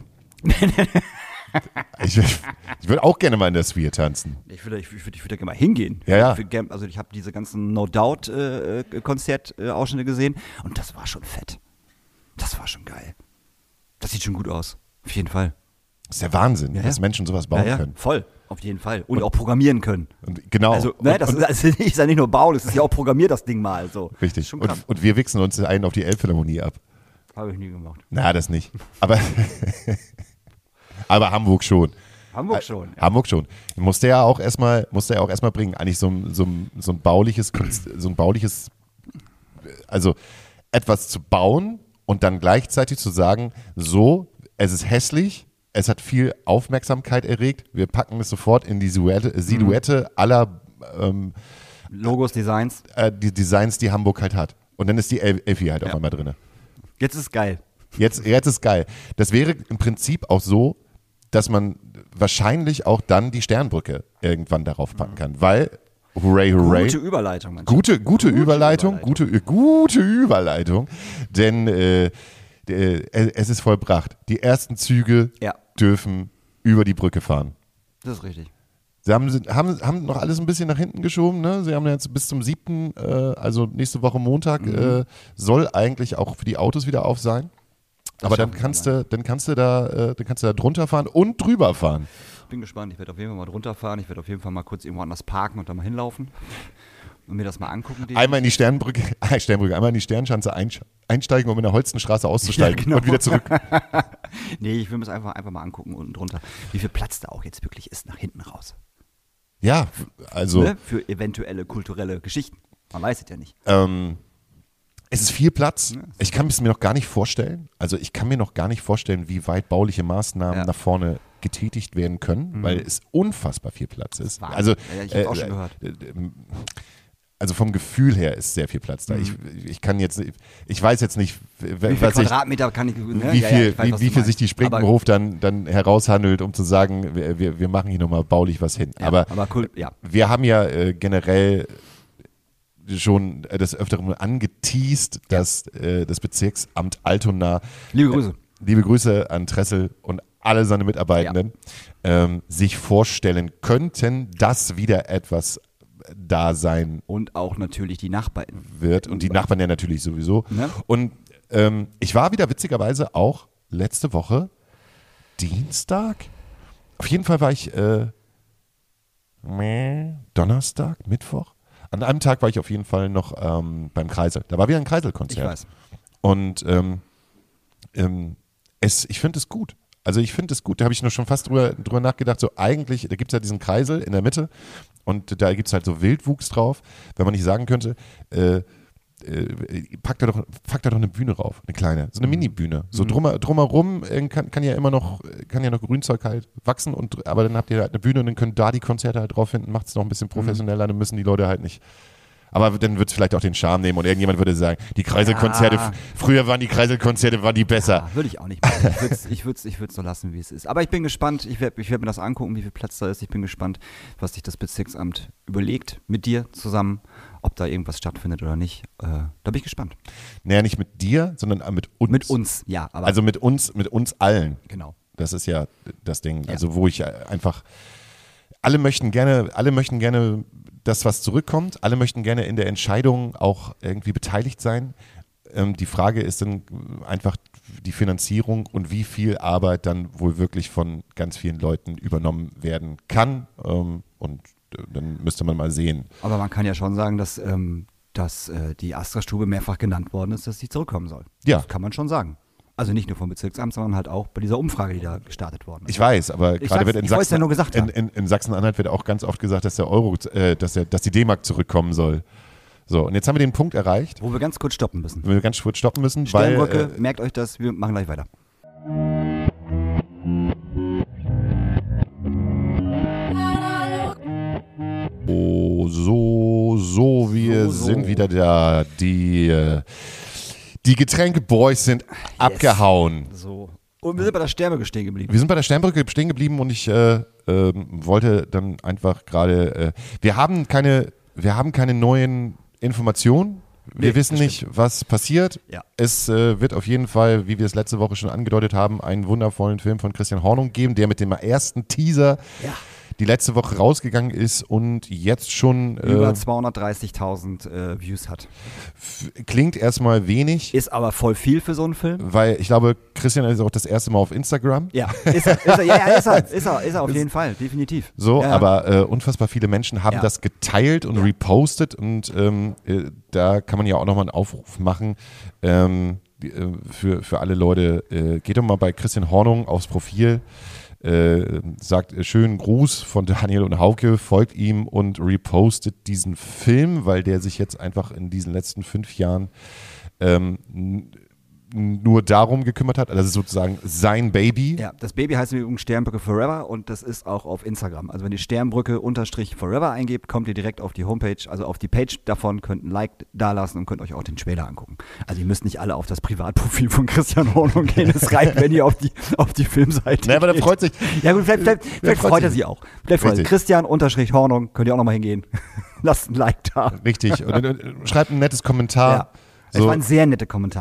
ich ich würde auch gerne mal in der Sphere tanzen. Ich würde ich würd, ich würd da gerne mal hingehen. Ja, ja. Ich würd gern, also ich habe diese ganzen No Doubt-Konzert-Ausschnitte gesehen und das war schon fett. Das war schon geil. Das sieht schon gut aus. Auf jeden Fall. Das ist der Wahnsinn, Ja, ja. dass Menschen sowas bauen ja, ja, können. voll. Auf jeden Fall. Und, auch programmieren können. Und genau. Also, ne, und, das, und, ist, das ist ja nicht nur bauen, das ist ja auch programmiert, das Ding mal. So. richtig. Schon Und, krass. und wir wichsen uns einen auf die Elbphilharmonie ab. Habe ich nie gemacht. Na, das nicht. Aber, aber Hamburg schon. Hamburg schon. Ja. Hamburg schon. Musste ja auch erstmal, musste ja auch erstmal bringen. Eigentlich so ein, so ein, so ein bauliches, Kunst- so ein bauliches, also etwas zu bauen und dann gleichzeitig zu sagen, so, es ist hässlich, es hat viel Aufmerksamkeit erregt, wir packen es sofort in die Silhouette, Silhouette aller ähm, Logos, Designs. äh, die Designs, die Hamburg halt hat. Und dann ist die El- Elfi halt auf Ja. einmal drin. Jetzt ist geil. Jetzt, jetzt ist geil. Das wäre im Prinzip auch so, dass man wahrscheinlich auch dann die Sternbrücke irgendwann darauf packen kann, weil hooray, hooray. Gute Überleitung, Mann. Gute, gute, Überleitung, Überleitung. gute, gute Überleitung, denn äh, äh, es ist vollbracht. Die ersten Züge Ja. dürfen über die Brücke fahren. Das ist richtig. Sie haben, haben, haben noch alles ein bisschen nach hinten geschoben. Ne? Sie haben jetzt bis zum siebten, äh, also nächste Woche Montag, mhm. äh, soll eigentlich auch für die Autos wieder auf sein. Das Aber dann kannst, du, dann, kannst du da, äh, dann kannst du da drunter fahren und drüber fahren. Ich bin gespannt. Ich werde auf jeden Fall mal drunter fahren. Ich werde auf jeden Fall mal kurz irgendwo anders parken und da mal hinlaufen und mir das mal angucken. Einmal in die Sternbrücke, äh, Sternbrücke, einmal in die Sternschanze einsteigen, um in der Holstenstraße auszusteigen ja, genau. und wieder zurück. Nee, ich will mir das einfach, einfach mal angucken unten drunter, wie viel Platz da auch jetzt wirklich ist nach hinten raus. Ja, also. Ne? Für eventuelle kulturelle Geschichten. Man weiß es ja nicht. Ähm, es ist viel Platz. Ich kann es mir noch gar nicht vorstellen. Also ich kann mir noch gar nicht vorstellen, wie weit bauliche Maßnahmen ja. nach vorne getätigt werden können, mhm. weil es unfassbar viel Platz ist. Also, ja, ich habe äh, auch schon gehört. Äh, äh, also vom Gefühl her ist sehr viel Platz da. Mhm. Ich, ich kann jetzt, ich weiß jetzt nicht, wie viel Quadratmeter ich, kann ich, ne? wie viel, ja, ja, ich weiß, wie, wie viel sich die Sprinkenhof dann, dann heraushandelt, um zu sagen, wir, wir, wir machen hier nochmal baulich was hin. Ja, aber aber cool, ja. wir haben ja äh, generell schon des Öfteren angeteast, dass äh, das Bezirksamt Altona, liebe Grüße, äh, liebe Grüße an Tressel und alle seine Mitarbeitenden, ja. ähm, sich vorstellen könnten, dass wieder etwas da sein und auch natürlich die Nachbarn wird und die Nachbarn ja natürlich sowieso. Ne? Und ähm, ich war wieder witzigerweise auch letzte Woche Dienstag. Auf jeden Fall war ich äh, Donnerstag, Mittwoch. An einem Tag war ich auf jeden Fall noch ähm, beim Kreisel. Da war wieder ein Kreiselkonzert. Ich weiß. Und ähm, ähm, es, ich finde es gut. Also ich finde es gut, da habe ich noch schon fast drüber, drüber nachgedacht, so eigentlich, da gibt es ja diesen Kreisel in der Mitte und da gibt es halt so Wildwuchs drauf, wenn man nicht sagen könnte, äh, äh, packt da doch, packt da doch eine Bühne rauf, eine kleine, so eine Mini-Bühne. So Mhm. drum, drumherum äh, kann, kann ja immer noch, kann ja noch Grünzeug halt wachsen, und aber dann habt ihr halt eine Bühne und dann können da die Konzerte halt drauf finden, macht es noch ein bisschen professioneller, dann müssen die Leute halt nicht. Aber dann wird es vielleicht auch den Charme nehmen und irgendjemand würde sagen, die Kreiselkonzerte, Ja. früher waren die Kreiselkonzerte, waren die besser. Ja, würde ich auch nicht machen. Ich würde es ich würd's, ich würd's so lassen, wie es ist. Aber ich bin gespannt. Ich werde ich werd mir das angucken, wie viel Platz da ist. Ich bin gespannt, was sich das Bezirksamt überlegt mit dir zusammen, ob da irgendwas stattfindet oder nicht. Äh, da bin ich gespannt. Naja, nicht mit dir, sondern mit uns. Mit uns, ja. Aber Also mit uns, mit uns allen. genau. Das ist ja das Ding. Ja. Also wo ich einfach, alle möchten gerne, alle möchten gerne das, was zurückkommt. Alle möchten gerne in der Entscheidung auch irgendwie beteiligt sein. Ähm, die Frage ist dann einfach die Finanzierung und wie viel Arbeit dann wohl wirklich von ganz vielen Leuten übernommen werden kann. Ähm, und äh, dann müsste man mal sehen. Aber man kann ja schon sagen, dass, ähm, dass äh, die Astra-Stube mehrfach genannt worden ist, dass sie zurückkommen soll. Ja. Das kann man schon sagen. Also nicht nur vom Bezirksamt, sondern halt auch bei dieser Umfrage, die da gestartet worden ist. Ich weiß, aber Ich gerade sag's- wird in ich wollt's Sachsen, ja nur gesagt in, haben. in, in Sachsen-Anhalt wird auch ganz oft gesagt, dass der Euro, äh, dass, der, dass die D-Mark zurückkommen soll. So, und jetzt haben wir den Punkt erreicht, Wo wir ganz kurz stoppen müssen. wo wir ganz kurz stoppen müssen, weil Sternbrücke, äh, merkt euch das, wir machen gleich weiter. oh, so, so, wir So, so. sind wieder da. Die, äh, die Getränke-Boys sind abgehauen. So. Und wir sind bei der Sternbrücke stehen geblieben. Wir sind bei der Sternbrücke stehen geblieben und ich äh, ähm, wollte dann einfach gerade, äh, wir haben keine, wir haben keine neuen Informationen. Wir Nee, wissen das nicht, was passiert. Ja. Es äh, wird auf jeden Fall, wie wir es letzte Woche schon angedeutet haben, einen wundervollen Film von Christian Hornung geben, der mit dem ersten Teaser Ja. die letzte Woche rausgegangen ist und jetzt schon Über äh, zweihundertdreißigtausend äh, Views hat. f- klingt erstmal wenig, Ist aber voll viel für so einen Film. weil ich glaube, Christian ist auch das erste Mal auf Instagram. Ja, ist er, ist er, ja, ja, ist er, ist er, ist er auf jeden Fall, definitiv. So, ja, ja. aber äh, unfassbar viele Menschen haben Ja. das geteilt und repostet und ähm, äh, da kann man ja auch nochmal einen Aufruf machen ähm, die, äh, für, für alle Leute. Äh, geht doch mal bei Christian Hornung aufs Profil, äh, sagt äh, schönen Gruß von Daniel und Hauke, folgt ihm und repostet diesen Film, weil der sich jetzt einfach in diesen letzten fünf Jahren ähm, n- nur darum gekümmert hat. Also das ist sozusagen sein Baby. Ja, das Baby heißt übrigens Sternbrücke Forever und das ist auch auf Instagram. Also wenn ihr Sternbrücke unterstrich Forever eingebt, kommt ihr direkt auf die Homepage, also auf die Page davon, könnt ein Like dalassen und könnt euch auch den Trailer angucken. Also ihr müsst nicht alle auf das Privatprofil von Christian Hornung gehen. Es reicht, wenn ihr auf die, auf die Filmseite Ne, aber der geht. freut sich. Ja gut, vielleicht, vielleicht, vielleicht freut freut er sich. sich auch. Vielleicht freut Richtig. Christian unterstrich Hornung, könnt ihr auch nochmal hingehen. Lasst ein Like da. Richtig. Und, und, und schreibt ein nettes Kommentar. Ja. Es So. waren sehr nette Kommentare.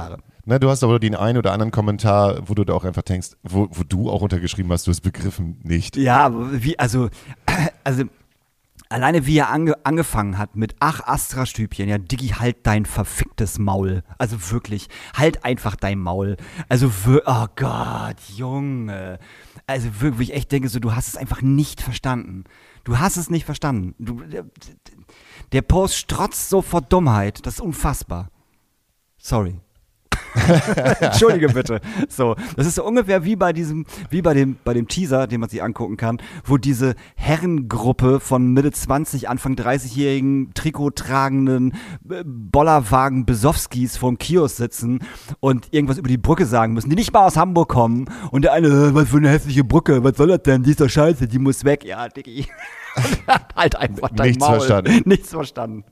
Ne, du hast aber den einen oder anderen Kommentar, wo du da auch einfach denkst, wo, wo du auch untergeschrieben hast, du hast begriffen nicht. Ja, wie, also, also alleine wie er ange, angefangen hat mit ach Astra-Stübchen, ja Diggi, halt dein verficktes Maul. Also wirklich, halt einfach dein Maul. Also wir- oh Gott, Junge. Also wirklich, ich echt denke so, du hast es einfach nicht verstanden. Du hast es nicht verstanden. Du, der, der Post strotzt so vor Dummheit, das ist unfassbar. Sorry. Entschuldige bitte. So, das ist so ungefähr wie bei diesem, wie bei dem, bei dem Teaser, den man sich angucken kann, wo diese Herrengruppe von Mitte zwanzig, Anfang dreißig-jährigen Trikottragenden äh, Bollerwagen Besowskis vorm Kiosk sitzen und irgendwas über die Brücke sagen müssen, die nicht mal aus Hamburg kommen und der eine, äh, was für eine hässliche Brücke, was soll das denn, die ist doch scheiße, die muss weg. Ja, Diggi. Halt einfach dein Nichts Maul. verstanden. Nichts verstanden.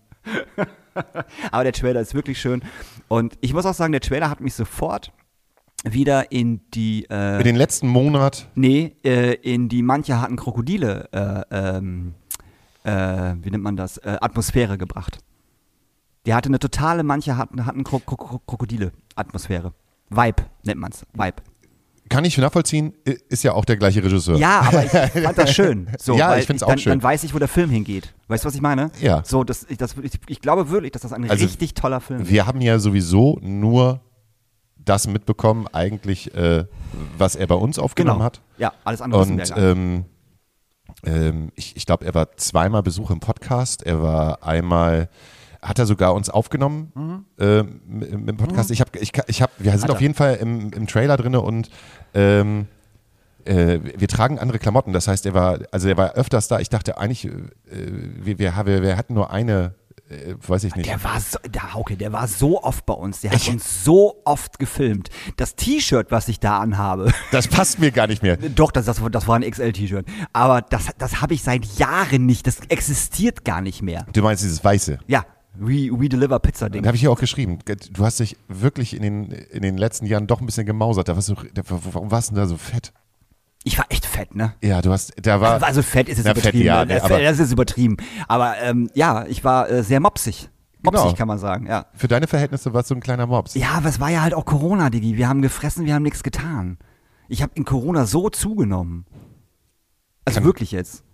Aber der Trailer ist wirklich schön. Und ich muss auch sagen, der Trailer hat mich sofort wieder in die, äh, In den letzten Monat, nee, äh, in die manche hatten Krokodile, äh, ähm, äh, wie nennt man das, äh, Atmosphäre gebracht. Der hatte eine totale, manche hatten, hatten Kro Kro Kro Krokodile-Atmosphäre. Vibe nennt man's, Vibe. kann ich nachvollziehen, i- ist ja auch der gleiche Regisseur. Ja, aber ich fand das schön. So, Ja, weil ich find's auch dann, schön. Dann weiß ich, wo der Film hingeht. Weißt du, was ich meine? Ja. So, das, ich, das, ich, ich glaube wirklich, dass das ein Also, richtig toller Film ist. Wir haben ja sowieso nur das mitbekommen, eigentlich, äh, was er bei uns aufgenommen hat. Ja, alles andere wissen wir Und gar nicht. ähm, ähm, ich, ich glaube, er war zweimal Besuch im Podcast. Er war einmal, hat er sogar uns aufgenommen Mhm. ähm, im, im Podcast. Ich habe, ich, ich hab, wir sind Hat auf er. jeden Fall im, im Trailer drin und ähm, äh, wir tragen andere Klamotten. Das heißt, er war, also er war öfters da. Ich dachte eigentlich, äh, wir, wir, wir, wir hatten nur eine, äh, weiß ich nicht. Der war so, der Hauke, der war so oft bei uns. Der hat uns so oft gefilmt. Das T-Shirt, was ich da anhabe, Das passt mir gar nicht mehr. doch, das, das, das war ein X L-T-Shirt. Aber das, das habe ich seit Jahren nicht. Das existiert gar nicht mehr. Du meinst dieses Weiße. Ja, We, we Deliver Pizza-Ding. Da habe ich ja auch geschrieben, du hast dich wirklich in den, in den letzten Jahren doch ein bisschen gemausert. Da warst du, da, warum warst du denn da so fett? Ich war echt fett, ne? Ja, du hast, da war, Also fett ist jetzt Na, fett, übertrieben. ja, ne? ne, aber- das ist übertrieben. Aber ähm, ja, ich war äh, sehr mopsig. Mopsig Genau. kann man sagen, ja. für deine Verhältnisse warst du ein kleiner Mops. Ja, aber es war ja halt auch Corona, Diggi. Wir haben gefressen, wir haben nichts getan. Ich habe in Corona so zugenommen. Also Kann- wirklich jetzt.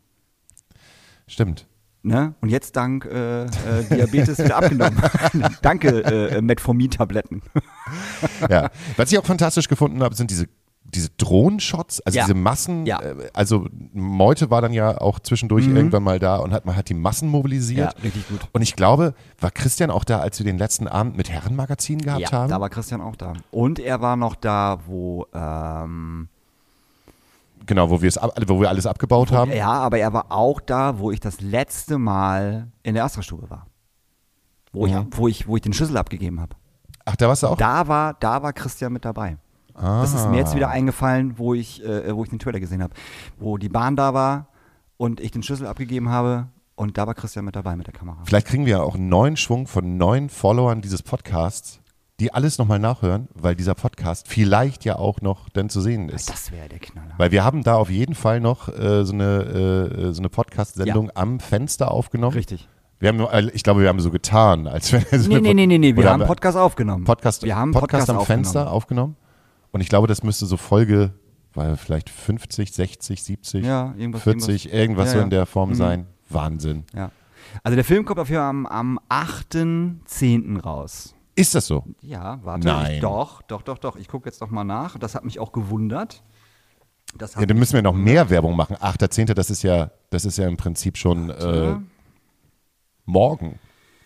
Stimmt. Ne? Und jetzt dank äh, äh, Diabetes wieder abgenommen. Danke, äh, Metformin-Tabletten. Ja. Was ich auch fantastisch gefunden habe, sind diese, diese Drohnen-Shots, also Ja. diese Massen. Ja. Äh, also Meute war dann ja auch zwischendurch Mhm. irgendwann mal da und hat, man hat die Massen mobilisiert. richtig gut. Und ich glaube, war Christian auch da, als wir den letzten Abend mit Herrenmagazin gehabt Ja, haben? da war Christian auch da. Und er war noch da, wo, ähm, Genau, wo wir es ab, wo wir alles abgebaut haben. ja, aber er war auch da, wo ich das letzte Mal in der Astra-Stube war. Wo, Mhm. ich, wo, ich, wo ich den Schlüssel abgegeben habe. Ach, da warst du auch? Da war, da war Christian mit dabei. ah. Das ist mir jetzt wieder eingefallen, wo ich, äh, wo ich den Trailer gesehen habe. Wo die Bahn da war und ich den Schlüssel abgegeben habe und da war Christian mit dabei mit der Kamera. Vielleicht kriegen wir ja auch einen neuen Schwung von neuen Followern dieses Podcasts, die alles nochmal nachhören, weil dieser Podcast vielleicht ja auch noch dann zu sehen ist. Das wäre der Knaller. Weil wir haben da auf jeden Fall noch äh, so eine, äh, so eine Podcast-Sendung am Fenster aufgenommen. Richtig. Wir haben, nur- äh, ich glaube, wir haben so getan, als wenn so Nee, eine nee, nee, nee, nee. Wir Oder haben einen Podcast aufgenommen. Podcast, wir haben einen Podcast, Podcast am Fenster aufgenommen. aufgenommen. Und ich glaube, das müsste so Folge, weil vielleicht fünfzig, sechzig, siebzig, Ja, irgendwas. vierzig, irgendwas Ja, so ja. in der Form Mhm. sein. Wahnsinn. Ja. Also der Film kommt auf jeden Fall am, am achten zehnten raus. Ist das so? Ja, warte. Nein. Ich, doch, doch, doch, doch. Ich gucke jetzt noch mal nach. Das hat mich auch gewundert. Das hat Ja, dann mich müssen wir noch mehr Werbung machen. achter zehnter das ist ja, das ist ja im Prinzip schon äh, morgen.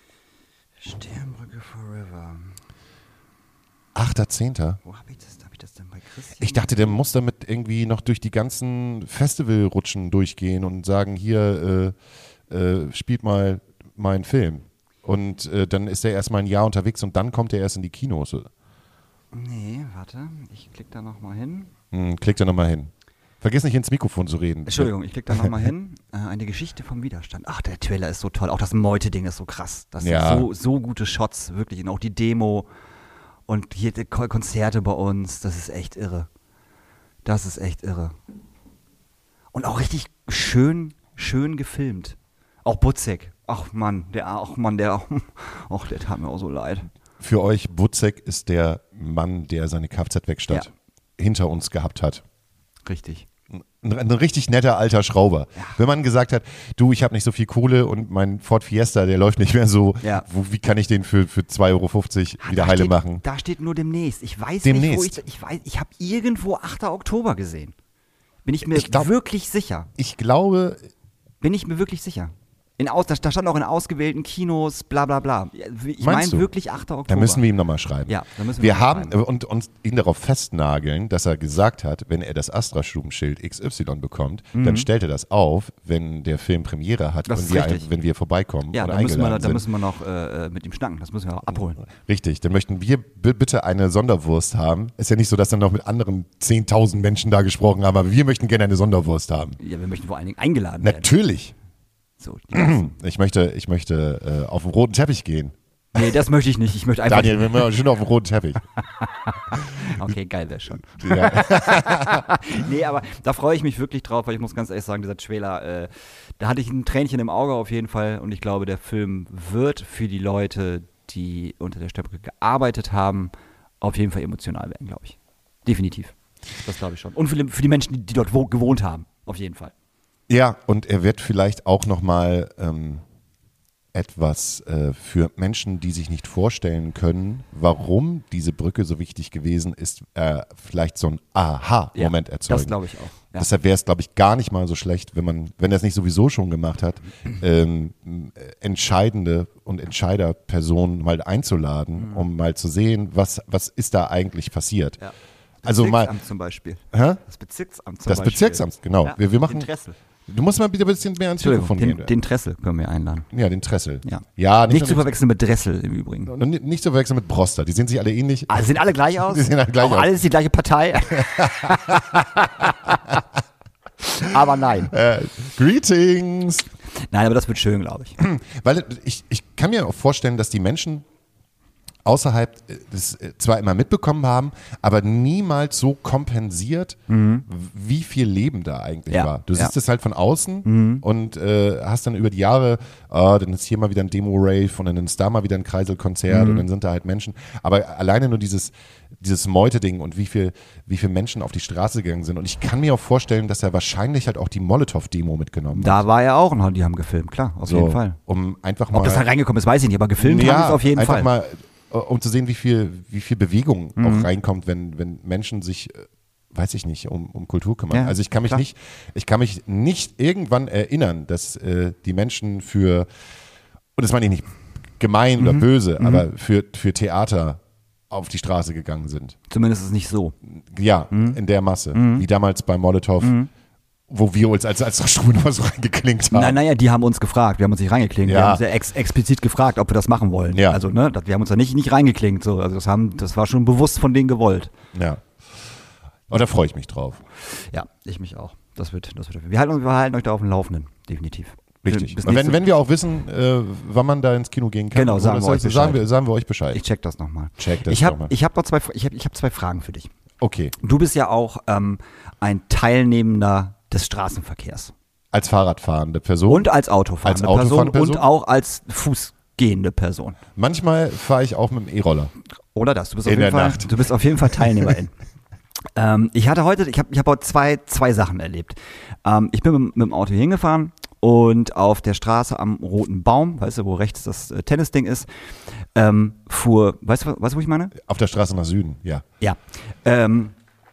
Sternbrücke Forever. achter zehnter Wo habe ich das? Habe ich das denn bei Christian? Ich dachte, der muss damit irgendwie noch durch die ganzen Festivalrutschen durchgehen und sagen, hier, äh, äh, spielt mal meinen Film. Und äh, dann ist er erstmal ein Jahr unterwegs und dann kommt er erst in die Kinos. Nee, warte. Ich klicke da noch mal hin. Hm, klickt da nochmal hin. Vergiss nicht ins Mikrofon zu reden. Entschuldigung, ich klicke da noch mal hin. Äh, eine Geschichte vom Widerstand. Ach, der Trailer ist so toll. Auch das Meute-Ding ist so krass. Das Ja. sind so, so gute Shots, wirklich. Und auch die Demo und hier die Ko- Konzerte bei uns. Das ist echt irre. Das ist echt irre. Und auch richtig schön, schön gefilmt. Auch Butzek. Ach Mann, der, ach Mann, der, ach, der tat mir auch so leid. für euch, Butzek ist der Mann, der seine Kfz-Werkstatt Ja. hinter uns gehabt hat. Richtig. Ein, ein richtig netter alter Schrauber. Ja. Wenn man gesagt hat, du, ich habe nicht so viel Kohle und mein Ford Fiesta, der läuft nicht mehr so, Ja. wo, wie kann ich den für, für zwei Euro fünfzig wieder Da heile steht, machen? Da steht nur demnächst. Ich weiß Demnächst. nicht, wo ich, ich weiß, ich habe irgendwo achter Oktober gesehen. Bin ich mir Ich glaub- wirklich sicher. Ich glaube, Bin ich mir wirklich sicher. In aus, da, da stand auch in ausgewählten Kinos, bla bla bla. Ich meine Meinst du? wirklich achter Oktober. da müssen wir ihm nochmal schreiben. Ja, da müssen wir wir ihm haben schreiben. und uns ihn darauf festnageln, dass er gesagt hat, wenn er das Astra-Stubenschild X Y bekommt, dann stellt er das auf, wenn der Film Premiere hat Das und ist wir, richtig. wenn wir vorbeikommen Ja, oder da müssen, wir, eingeladen da sind. müssen wir noch äh, mit ihm schnacken. Das müssen wir auch abholen. Richtig, dann möchten wir b- bitte eine Sonderwurst haben. Ist ja nicht so, dass dann noch mit anderen zehntausend Menschen da gesprochen haben, aber wir möchten gerne eine Sonderwurst haben. Ja, wir möchten vor allen Dingen eingeladen werden. Natürlich. So, die ganzen- Ich möchte, ich möchte äh, auf den roten Teppich gehen. nee, das möchte ich nicht. Ich möchte einfach. Daniel, wir machen schön auf den roten Teppich. Okay, geil wäre schon. Ja. Nee, aber da freue ich mich wirklich drauf, weil ich muss ganz ehrlich sagen, dieser Trailer, äh, da hatte ich ein Tränchen im Auge auf jeden Fall und ich glaube, der Film wird für die Leute, die unter der Stempel gearbeitet haben, auf jeden Fall emotional werden, glaube ich. Definitiv. Das glaube ich schon. Und für die, für die Menschen, die, die dort wo, gewohnt haben, auf jeden Fall. Ja, und er wird vielleicht auch nochmal ähm, etwas äh, für Menschen, die sich nicht vorstellen können, warum diese Brücke so wichtig gewesen ist, äh, vielleicht so ein Aha-Moment Ja, erzeugen. das glaube ich auch. Ja. Deshalb wäre es, glaube ich, gar nicht mal so schlecht, wenn man, wenn er es nicht sowieso schon gemacht hat, ähm, entscheidende und Entscheiderpersonen mal einzuladen, um mal zu sehen, was, was ist da eigentlich passiert. Ja. Also mal, Bezirksamt zum Beispiel. hä? Das Bezirksamt zum Das Beispiel. Bezirksamt, genau. Ja, Wir, wir machen, den Dressel. du musst mal wieder ein bisschen mehr ans Entschuldigung, Telefon den, gehen. den Dressel können wir einladen. Ja, den Tressel. Ja. ja Nicht zu nur verwechseln mit Dressel im Übrigen. den, und nicht zu verwechseln mit Broster. Die sehen sich alle ähnlich. Ah, sehen alle gleich aus? Die sehen alle gleich Auch aus. alles die gleiche Partei? Aber nein. Äh, greetings! Nein, aber das wird schön, glaube ich. Weil ich, ich kann mir auch vorstellen, dass die Menschen außerhalb das zwar immer mitbekommen haben, aber niemals so kompensiert, wie viel Leben da eigentlich Ja, war. Du ja. siehst es halt von außen und äh, hast dann über die Jahre, ah, dann ist hier mal wieder ein Demo-Rave und dann ist da mal wieder ein Kreiselkonzert und dann sind da halt Menschen. Aber alleine nur dieses, dieses Meute-Ding und wie viel, wie viele Menschen auf die Straße gegangen sind. Und ich kann mir auch vorstellen, dass er wahrscheinlich halt auch die Molotow-Demo mitgenommen hat. Da war er auch und die haben gefilmt, klar, auf So, jeden Fall. Um einfach mal. Ob das da reingekommen ist, weiß ich nicht, aber gefilmt ja, haben es auf jeden einfach Fall. mal, äh, um zu sehen, wie viel, wie viel Bewegung Mhm. auch reinkommt, wenn, wenn Menschen sich, äh, weiß ich nicht, um, um Kultur kümmern. Ja, also ich kann mich klar. nicht, ich kann mich nicht irgendwann erinnern, dass äh, die Menschen für, und das meine ich nicht gemein Mhm. oder böse, aber für, für Theater auf die Straße gegangen sind. Zumindest ist es nicht so. Ja, Mhm. in der Masse. Wie damals bei Molotow, wo wir uns als, als Strudel so reingeklinkt haben. Nein, naja, die haben uns gefragt, wir haben uns nicht reingeklinkt. Wir Ja. haben uns ja ex explizit gefragt, ob wir das machen wollen. Ja. Also, ne, das, wir haben uns da nicht, nicht reingeklinkt. So. Also das, haben, das war schon bewusst von denen gewollt. Ja. Und da freue ich mich drauf. Ja, ich mich auch. Das wird, das wird. Wir halten, uns- wir halten euch da auf dem Laufenden, definitiv. Richtig. Bis Und wenn, nächste- wenn wir auch wissen, äh, wann man da ins Kino gehen kann, Genau, sagen oder wir euch so, sagen, Bescheid. wir, sagen wir euch Bescheid. Ich check das nochmal. Check das ich habe nochmal. ich hab noch zwei, ich hab, ich hab zwei Fragen für dich. Okay. Du bist ja auch ähm, ein Teilnehmender des Straßenverkehrs. Als Fahrradfahrende Person. Und als autofahrende, Als autofahrende Person, Person? und auch als fußgehende Person. Manchmal fahre ich auch mit dem E-Roller. Oder das. Du bist In auf jeden der Fall, Nacht. Du bist auf jeden Fall Teilnehmerin. ähm, ich hatte heute, ich habe ich hab heute zwei, zwei Sachen erlebt. Ähm, ich bin mit, mit dem Auto hingefahren und auf der Straße am Roten Baum, weißt du, wo rechts das äh, Tennisding ist, ähm, fuhr, weißt du, weißt du, wo ich meine? Auf der Straße nach Süden, ja. Ja. Ähm,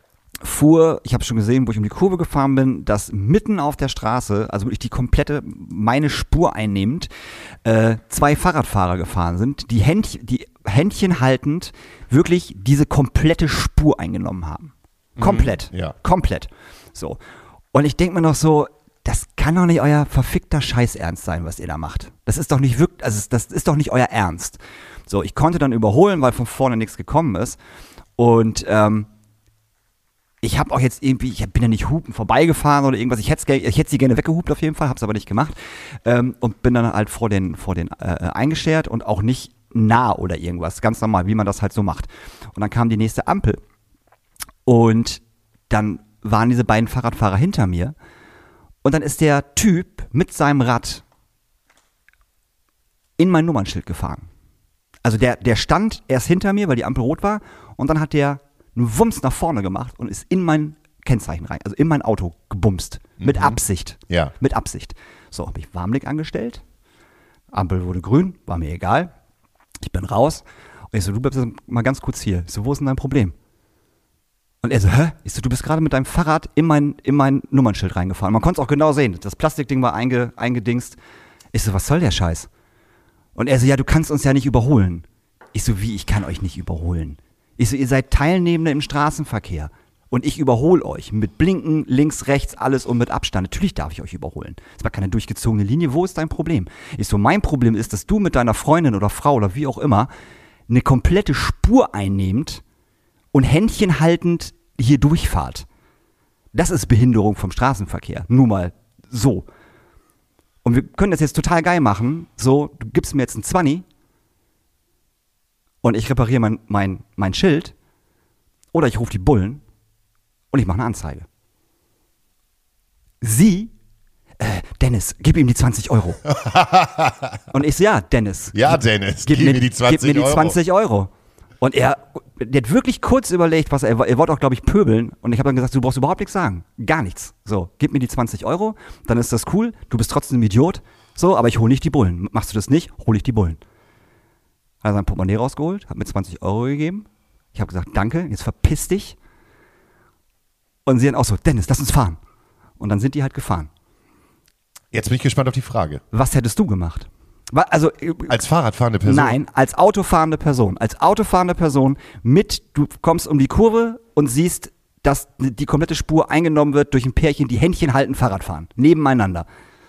fuhr, ich habe schon gesehen, wo ich um die Kurve gefahren bin, dass mitten auf der Straße, also wirklich die komplette, meine Spur einnehmend, äh, zwei Fahrradfahrer gefahren sind, die, Händ, die Händchen haltend wirklich diese komplette Spur eingenommen haben. Komplett. ja. Komplett. So. Und ich denke mir noch so, das kann doch nicht euer verfickter Scheißernst sein, was ihr da macht. Das ist doch nicht wirklich, also das ist doch nicht euer Ernst. So, ich konnte dann überholen, weil von vorne nichts gekommen ist. Und ähm, ich habe auch jetzt irgendwie, ich bin ja nicht hupen vorbeigefahren oder irgendwas. Ich hätte ich hätte sie gerne weggehupt auf jeden Fall, habe es aber nicht gemacht. Ähm, und bin dann halt vor den, vor den äh, eingeschert und auch nicht nah oder irgendwas. Ganz normal, wie man das halt so macht. Und dann kam die nächste Ampel. Und dann waren diese beiden Fahrradfahrer hinter mir. Und dann ist der Typ mit seinem Rad in mein Nummernschild gefahren. Also der, der stand erst hinter mir, weil die Ampel rot war und dann hat der einen Wumms nach vorne gemacht und ist in mein Kennzeichen rein, also in mein Auto gebumst. Mit Mhm. Absicht. Ja. Mit Absicht. So, habe ich Warnblick angestellt. Ampel wurde grün, war mir egal. Ich bin raus. Und ich so, du bleibst jetzt mal ganz kurz hier. Ich so, wo ist denn dein Problem? Und er so, hä? Ich so, du bist gerade mit deinem Fahrrad in mein, in mein Nummernschild reingefahren. Man konnte es auch genau sehen. Das Plastikding war einge, eingedingst. Ich so, was soll der Scheiß? Und er so, ja, du kannst uns ja nicht überholen. Ich so, wie, ich kann euch nicht überholen? Ich so, ihr seid Teilnehmende im Straßenverkehr. Und ich überhole euch mit Blinken, links, rechts, alles und mit Abstand. Natürlich darf ich euch überholen. Es war keine durchgezogene Linie. Wo ist dein Problem? Ich so, mein Problem ist, dass du mit deiner Freundin oder Frau oder wie auch immer eine komplette Spur einnehmt und Händchen haltend hier durchfahrt. Das ist Behinderung vom Straßenverkehr. Nur mal so. Und wir können das jetzt total geil machen. So, du gibst mir jetzt einen Zwanni und ich repariere mein, mein, mein Schild oder ich rufe die Bullen und ich mache eine Anzeige. Sie, äh, Dennis, gib ihm die zwanzig Euro. Und ich so, ja, Dennis. Ja, Dennis, gib, gib mir, mir die zwanzig gib mir die Euro. zwanzig Euro. Und er, der hat wirklich kurz überlegt, was er, er wollte auch, glaube ich, pöbeln. Und ich habe dann gesagt, du brauchst überhaupt nichts sagen. Gar nichts. So, gib mir die zwanzig Euro, dann ist das cool. Du bist trotzdem ein Idiot. So, aber ich hole nicht die Bullen. Machst du das nicht, hole ich die Bullen. Hat er sein Portemonnaie rausgeholt, hat mir zwanzig Euro gegeben. Ich habe gesagt, danke, jetzt verpiss dich. Und sie dann auch so, Dennis, lass uns fahren. Und dann sind die halt gefahren. Jetzt bin ich gespannt auf die Frage. Was hättest du gemacht? Also, Als Fahrradfahrende Person? nein, als autofahrende Person. Als autofahrende Person mit, du kommst um die Kurve und siehst, dass die komplette Spur eingenommen wird durch ein Pärchen, die Händchen halten, Fahrrad fahren. Nebeneinander.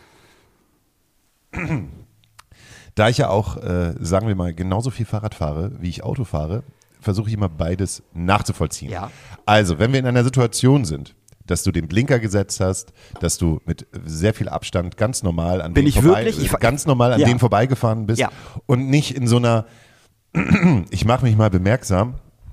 Da ich ja auch, äh, sagen wir mal, genauso viel Fahrrad fahre, wie ich Auto fahre, versuche ich immer beides nachzuvollziehen. Ja. Also, wenn wir in einer Situation sind, dass du den Blinker gesetzt hast, dass du mit sehr viel Abstand ganz normal an Bin denen ich vorbei, wirklich? Ich- ganz normal an Ja. denen vorbeigefahren bist Ja. und nicht in so einer, ich mache mich mal bemerksam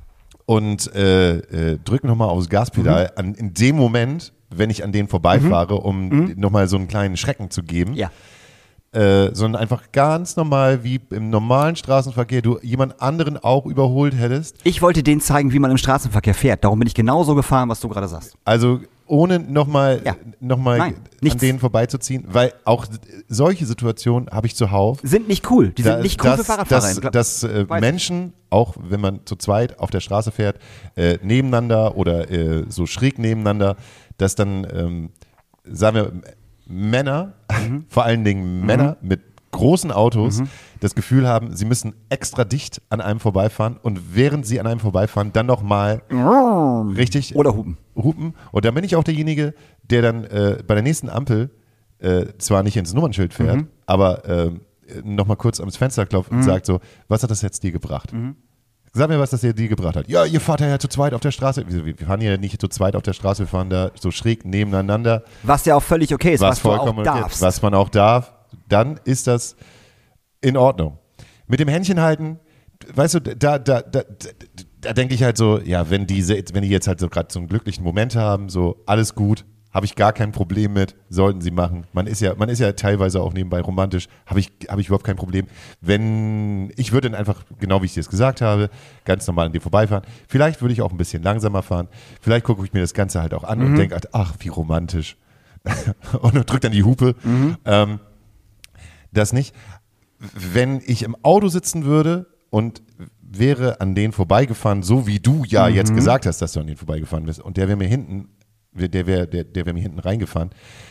und äh, äh, drück nochmal aufs Gaspedal Mhm. an, in dem Moment, wenn ich an denen vorbeifahre, um mhm. nochmal so einen kleinen Schrecken zu geben. Ja. Äh, sondern einfach ganz normal, wie im normalen Straßenverkehr, du jemand anderen auch überholt hättest. Ich wollte denen zeigen, wie man im Straßenverkehr fährt. Darum bin ich genauso gefahren, was du gerade sagst. Also ohne nochmal Ja. noch mal Nein, an nichts. denen vorbeizuziehen, weil auch solche Situationen habe ich zuhauf. Sind nicht cool. Die sind nicht cool dass, für Fahrradfahrer. Dass, dass äh, Weiß Menschen, auch wenn man zu zweit auf der Straße fährt, äh, nebeneinander oder äh, so schräg nebeneinander, dass dann, ähm, sagen wir, Männer, Mhm. vor allen Dingen Männer mit großen Autos, das Gefühl haben, sie müssen extra dicht an einem vorbeifahren und während sie an einem vorbeifahren, dann nochmal richtig Oder hupen. hupen. Und dann bin ich auch derjenige, der dann äh, bei der nächsten Ampel äh, zwar nicht ins Nummernschild fährt, Mhm. aber äh, nochmal kurz ans Fenster klopft und sagt so, was hat das jetzt dir gebracht? Mhm. Sag mir, was das dir gebracht hat. Ja, ihr fahrt ja zu zweit auf der Straße. Wir wir fahren ja nicht zu zweit auf der Straße, wir fahren da so schräg nebeneinander. Was ja auch völlig okay ist, was, Was du auch vollkommen okay, darfst. was man auch darf, dann ist das in Ordnung. Mit dem Händchen halten, weißt du, da, da, da, da, da denke ich halt so, ja, wenn diese, wenn die jetzt halt so gerade so einen glücklichen Moment haben, so alles gut, habe ich gar kein Problem mit, sollten sie machen. Man ist ja, man ist ja teilweise auch nebenbei romantisch, habe ich, habe ich überhaupt kein Problem. Wenn, ich würde dann einfach, genau wie ich dir es gesagt habe, ganz normal an dir vorbeifahren. Vielleicht würde ich auch ein bisschen langsamer fahren. Vielleicht gucke ich mir das Ganze halt auch an und denke, ach, wie romantisch. Und drücke dann die Hupe. Ähm, das nicht. Wenn ich im Auto sitzen würde und wäre an denen vorbeigefahren, so wie du ja jetzt gesagt hast, dass du an denen vorbeigefahren bist, und der wäre mir hinten, der wäre der, der wär mir hinten reingefahren.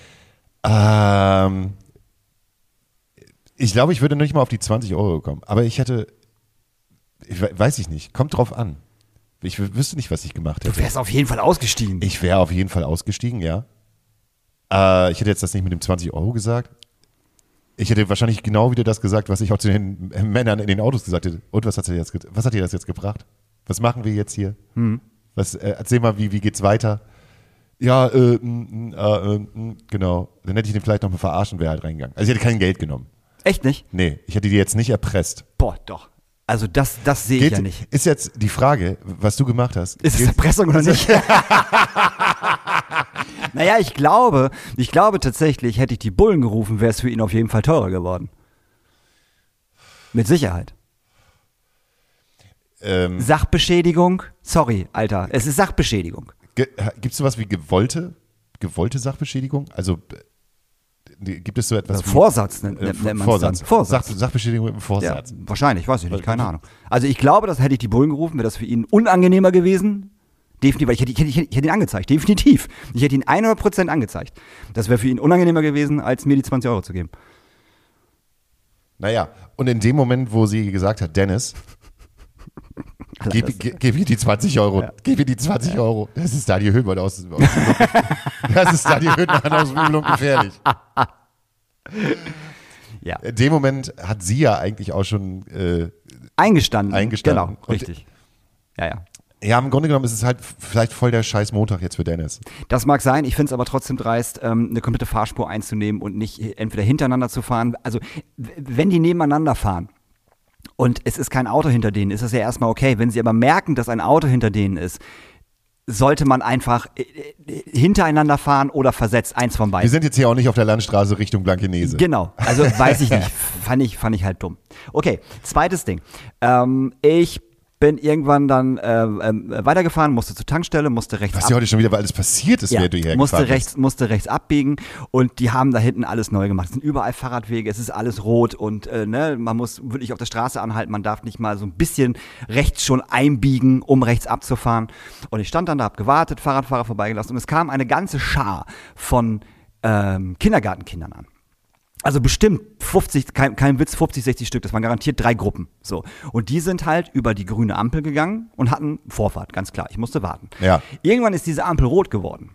Ähm, ich glaube, ich würde nicht mal auf die zwanzig Euro kommen. Aber ich hätte, ich we- weiß ich nicht, kommt drauf an. Ich w- wüsste nicht, was ich gemacht Du hätte. wärst auf jeden Fall ausgestiegen. Ich wäre auf jeden Fall ausgestiegen, ja. Äh, ich hätte jetzt das nicht mit dem zwanzig Euro gesagt. Ich hätte wahrscheinlich genau wieder das gesagt, was ich auch zu den Männern in den Autos gesagt hätte. Und was hat, dir jetzt, ge- was hat dir das jetzt gebracht? Was machen wir jetzt hier? Hm. Was, äh, erzähl mal, wie, wie geht's weiter? Ja, äh, m, äh, äh, m, genau. Dann hätte ich den vielleicht noch mal verarscht und wäre halt reingegangen. Also ich hätte kein Geld genommen. Echt nicht? Nee, ich hätte die jetzt nicht erpresst. Boah, doch. Also das, das sehe ich Geht, ja nicht. Ist jetzt die Frage, was du gemacht hast. Ist es Geht- Erpressung oder nicht? Naja, ich glaube, ich glaube tatsächlich, hätte ich die Bullen gerufen, wäre es für ihn auf jeden Fall teurer geworden. Mit Sicherheit. Ähm, Sachbeschädigung? Sorry, Alter, es ist Sachbeschädigung. Gibt es sowas wie gewollte, gewollte Sachbeschädigung? Also äh, gibt es so etwas Also wie Vorsatz nennt, äh, nennt man es Vorsatz. dann. Vorsatz. Sach, Sachbeschädigung mit einem Ja, Vorsatz. wahrscheinlich, weiß ich nicht, keine Ahnung. Also ich glaube, das hätte ich die Bullen gerufen, wäre das für ihn unangenehmer gewesen. Definitiv, weil ich hätte, ich, hätte, ich, hätte, ich hätte ihn angezeigt, definitiv. Ich hätte ihn hundert Prozent angezeigt. Das wäre für ihn unangenehmer gewesen, als mir die zwanzig Euro zu geben. Naja, und in dem Moment, wo sie gesagt hat, Dennis, gib, das- ge- gib ihr die zwanzig Euro, Ja. gib ihr die zwanzig Euro. Das ist Daniel Höhmann aus, aus Das ist Daniel Höhmann aus Übel und Gefährlich. Ja. In dem Moment hat sie ja eigentlich auch schon, äh, Eingestanden. Eingestanden. Genau, Und- richtig. Ja, ja. ja, im Grunde genommen ist es halt vielleicht voll der scheiß Montag jetzt für Dennis. Das mag sein, ich finde es aber trotzdem dreist, ähm, eine komplette Fahrspur einzunehmen und nicht entweder hintereinander zu fahren. Also, w- wenn die nebeneinander fahren und es ist kein Auto hinter denen, ist das ja erstmal okay. Wenn sie aber merken, dass ein Auto hinter denen ist, sollte man einfach äh, äh, hintereinander fahren oder versetzt, eins von Wir beiden. sind jetzt hier auch nicht auf der Landstraße Richtung Blankenese. Genau, also weiß ich nicht, fand ich, fand ich halt dumm. Okay, zweites Ding. Ähm, ich bin irgendwann dann äh, äh, weitergefahren, musste zur Tankstelle, musste rechts Was ja heute schon wieder, weil alles passiert ist, Ja, wer du hierher musste gefahren bist. rechts, musste rechts abbiegen und die haben da hinten alles neu gemacht. Es sind überall Fahrradwege, es ist alles rot und äh, ne, man muss wirklich auf der Straße anhalten, man darf nicht mal so ein bisschen rechts schon einbiegen, um rechts abzufahren. Und ich stand dann da, hab gewartet, Fahrradfahrer vorbeigelassen und es kam eine ganze Schar von ähm, Kindergartenkindern an. Also bestimmt fünfzig, kein, kein Witz, fünfzig, sechzig Stück, das waren garantiert drei Gruppen. So. Und die sind halt über die grüne Ampel gegangen und hatten Vorfahrt, ganz klar. Ich musste warten. Ja. Irgendwann ist diese Ampel rot geworden.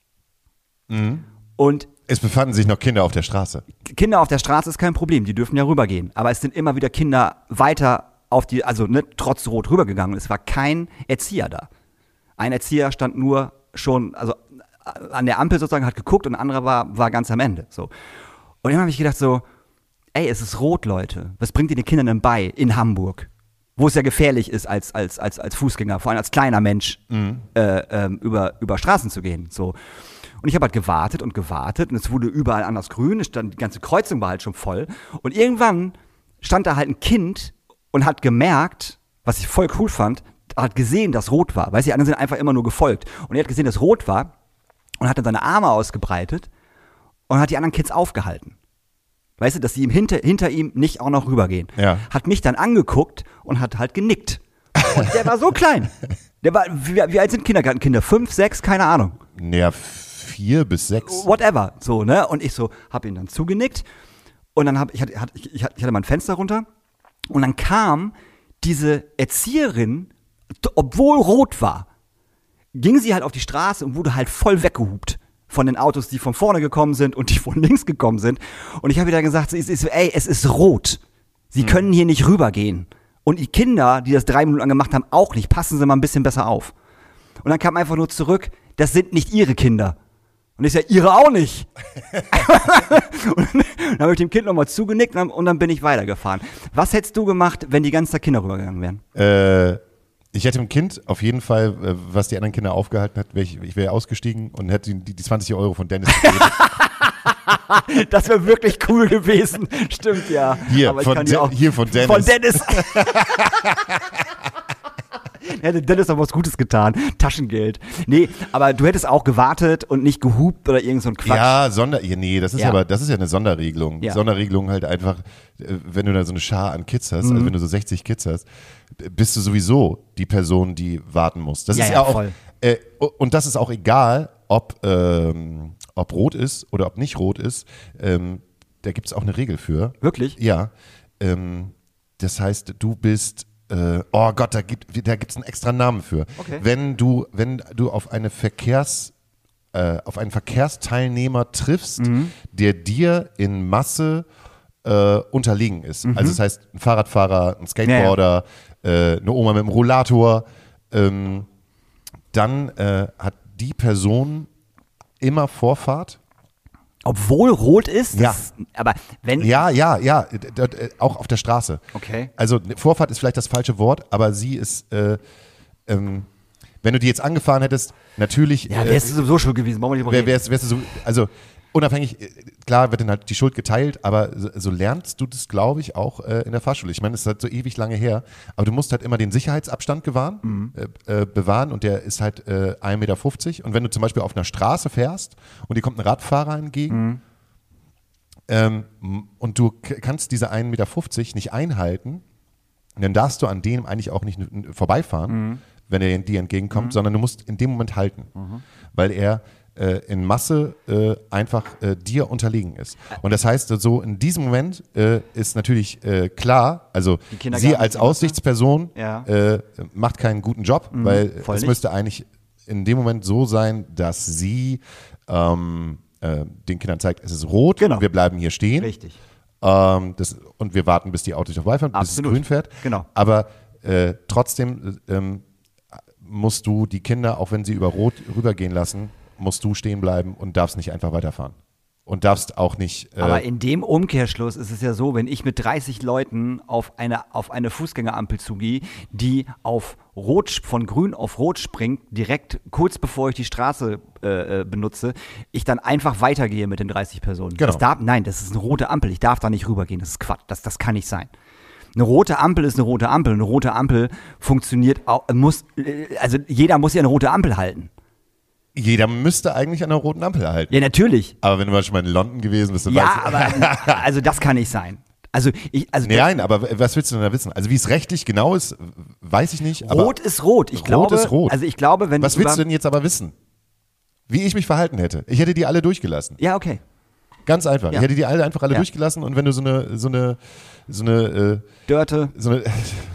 Und Es befanden sich noch Kinder auf der Straße. Kinder auf der Straße ist kein Problem, die dürfen ja rübergehen. Aber es sind immer wieder Kinder weiter auf die, also ne, trotz rot rübergegangen. Es war kein Erzieher da. Ein Erzieher stand nur schon, also an der Ampel sozusagen, hat geguckt und ein anderer war, war ganz am Ende. So. Und dann habe ich gedacht so, ey, es ist rot, Leute. Was bringt ihr den Kindern denn bei in Hamburg? Wo es ja gefährlich ist, als, als, als, als Fußgänger, vor allem als kleiner Mensch, Mhm. äh, ähm, über, über Straßen zu gehen. So. Und ich habe halt gewartet und gewartet und es wurde überall anders grün, es stand, die ganze Kreuzung war halt schon voll. Und irgendwann stand da halt ein Kind und hat gemerkt, was ich voll cool fand, hat gesehen, dass rot war. Weißt du, die anderen sind einfach immer nur gefolgt. Und er hat gesehen, dass rot war und hat dann seine Arme ausgebreitet und hat die anderen Kids aufgehalten. Weißt du, dass die ihm hinter, hinter ihm nicht auch noch rübergehen. Ja. Hat mich dann angeguckt und hat halt genickt. Und der war so klein. Der war, wie, wie alt sind Kindergartenkinder? Fünf, sechs, keine Ahnung. Naja, vier bis sechs. Whatever. So, ne? Und ich so, hab ihn dann zugenickt. Und dann hab ich, hatte, ich, ich hatte mein Fenster runter. Und dann kam diese Erzieherin, obwohl rot war, ging sie halt auf die Straße und wurde halt voll weggehupt von den Autos, die von vorne gekommen sind und die von links gekommen sind. Und ich habe wieder gesagt, sie ist, ist, ey, es ist rot. Sie können hier nicht rübergehen. Und die Kinder, die das drei Minuten lang gemacht haben, auch nicht. Passen Sie mal ein bisschen besser auf. Und dann kam einfach nur zurück, das sind nicht Ihre Kinder. Und ich sage, Ihre auch nicht. Und dann habe ich dem Kind nochmal zugenickt und dann bin ich weitergefahren. Was hättest du gemacht, wenn die ganzen Kinder rübergegangen wären? Äh, ich hätte dem Kind auf jeden Fall, äh, was die anderen Kinder aufgehalten hat, wär ich, ich wäre ausgestiegen und hätte ihm die, die zwanzig Euro von Dennis gegeben. Das wäre wirklich cool gewesen. Stimmt, ja. Hier, Aber ich von kann die De- auch- hier von Dennis. Von Dennis. Hätte Dennis auch was Gutes getan. Taschengeld. Nee, aber du hättest auch gewartet und nicht gehupt oder irgend so ein Quatsch. Ja, Sonder, ja, nee, das ist Ja. aber, das ist ja eine Sonderregelung. Ja. Sonderregelung halt einfach, äh, wenn du da so eine Schar an Kids hast, Mhm. also wenn du so sechzig Kids hast, bist du sowieso die Person, die warten muss. Das Ja, ist ja, ja, auch, voll. äh, und das ist auch egal, ob, ähm, ob rot ist oder ob nicht rot ist. Ähm, da gibt es auch eine Regel für. Wirklich? Ja. Ähm, das heißt, du bist Äh, oh Gott, da gibt da gibt's einen extra Namen für. Okay. Wenn du, wenn du auf eine Verkehrs, äh, auf einen Verkehrsteilnehmer triffst, Mhm. der dir in Masse äh, unterlegen ist. Also das heißt, ein Fahrradfahrer, ein Skateboarder, äh, eine Oma mit einem Rollator, ähm, dann äh, hat die Person immer Vorfahrt. Obwohl rot ist? Ja. Das, aber wenn. Ja, ja, ja, d- d- d- auch auf der Straße. Okay. Also ne, Vorfahrt ist vielleicht das falsche Wort, aber sie ist, äh, ähm, wenn du die jetzt angefahren hättest, natürlich Ja, äh, wärst du sowieso schon gewesen. Brauchen wir nicht wär, drüber wärst, wärst du so, also unabhängig, äh, klar wird dann halt die Schuld geteilt, aber so, so lernst du das, glaube ich, auch äh, in der Fahrschule. Ich meine, es ist halt so ewig lange her, aber du musst halt immer den Sicherheitsabstand gewahren, Mhm. äh, äh, bewahren und der ist halt äh, ein Meter fünfzig und wenn du zum Beispiel auf einer Straße fährst und dir kommt ein Radfahrer entgegen, Mhm. ähm, und du k- kannst diese ein Meter fünfzig nicht einhalten, dann darfst du an dem eigentlich auch nicht n- n- vorbeifahren, Mhm. wenn er dir entgegenkommt, sondern du musst in dem Moment halten, weil er äh, in Masse äh, einfach äh, dir unterlegen ist. Und das heißt, so in diesem Moment äh, ist natürlich äh, klar, also Die Kinder sie gar als nicht in Masse? Aussichtsperson Ja. äh, macht keinen guten Job, weil voll es nicht. müsste eigentlich in dem Moment so sein, dass sie ähm, äh, den Kindern zeigt, es ist rot, Genau. wir bleiben hier stehen. Richtig. Ähm, das, und wir warten, bis die Autos vorbeifahren, bis es Absolut. grün fährt. Genau. Aber äh, trotzdem äh, ähm, musst du die Kinder, auch wenn sie über Rot rübergehen lassen, musst du stehen bleiben und darfst nicht einfach weiterfahren. Und darfst auch nicht. Äh, Aber in dem Umkehrschluss ist es ja so, wenn ich mit dreißig Leuten auf eine, auf eine Fußgängerampel zugehe, die auf Rot, von grün auf rot springt, direkt kurz bevor ich die Straße äh, äh, benutze, ich dann einfach weitergehe mit den dreißig Personen. Genau. Das darf, nein, das ist eine rote Ampel, ich darf da nicht rübergehen, das ist Quatsch, das, das kann nicht sein. Eine rote Ampel ist eine rote Ampel, eine rote Ampel funktioniert, auch, muss, äh, also jeder muss ja eine rote Ampel halten. jeder müsste eigentlich an der roten Ampel halten. Ja, natürlich. Aber wenn du mal schon mal in London gewesen bist, dann Ja, weißt du. aber also das kann nicht sein. Also ich, also Nein, aber was willst du denn da wissen? Also wie es rechtlich genau ist, weiß ich nicht. Aber Rot ist rot. Ich Rot glaube, ist rot. Also ich glaube, wenn was du willst du über- denn jetzt aber wissen? Wie ich mich verhalten hätte. Ich hätte die alle durchgelassen. Ja, okay. Ganz einfach. Ja. Ich hätte die alle einfach alle Ja. durchgelassen und wenn du so eine, so eine, so eine, äh, Dörte. so eine,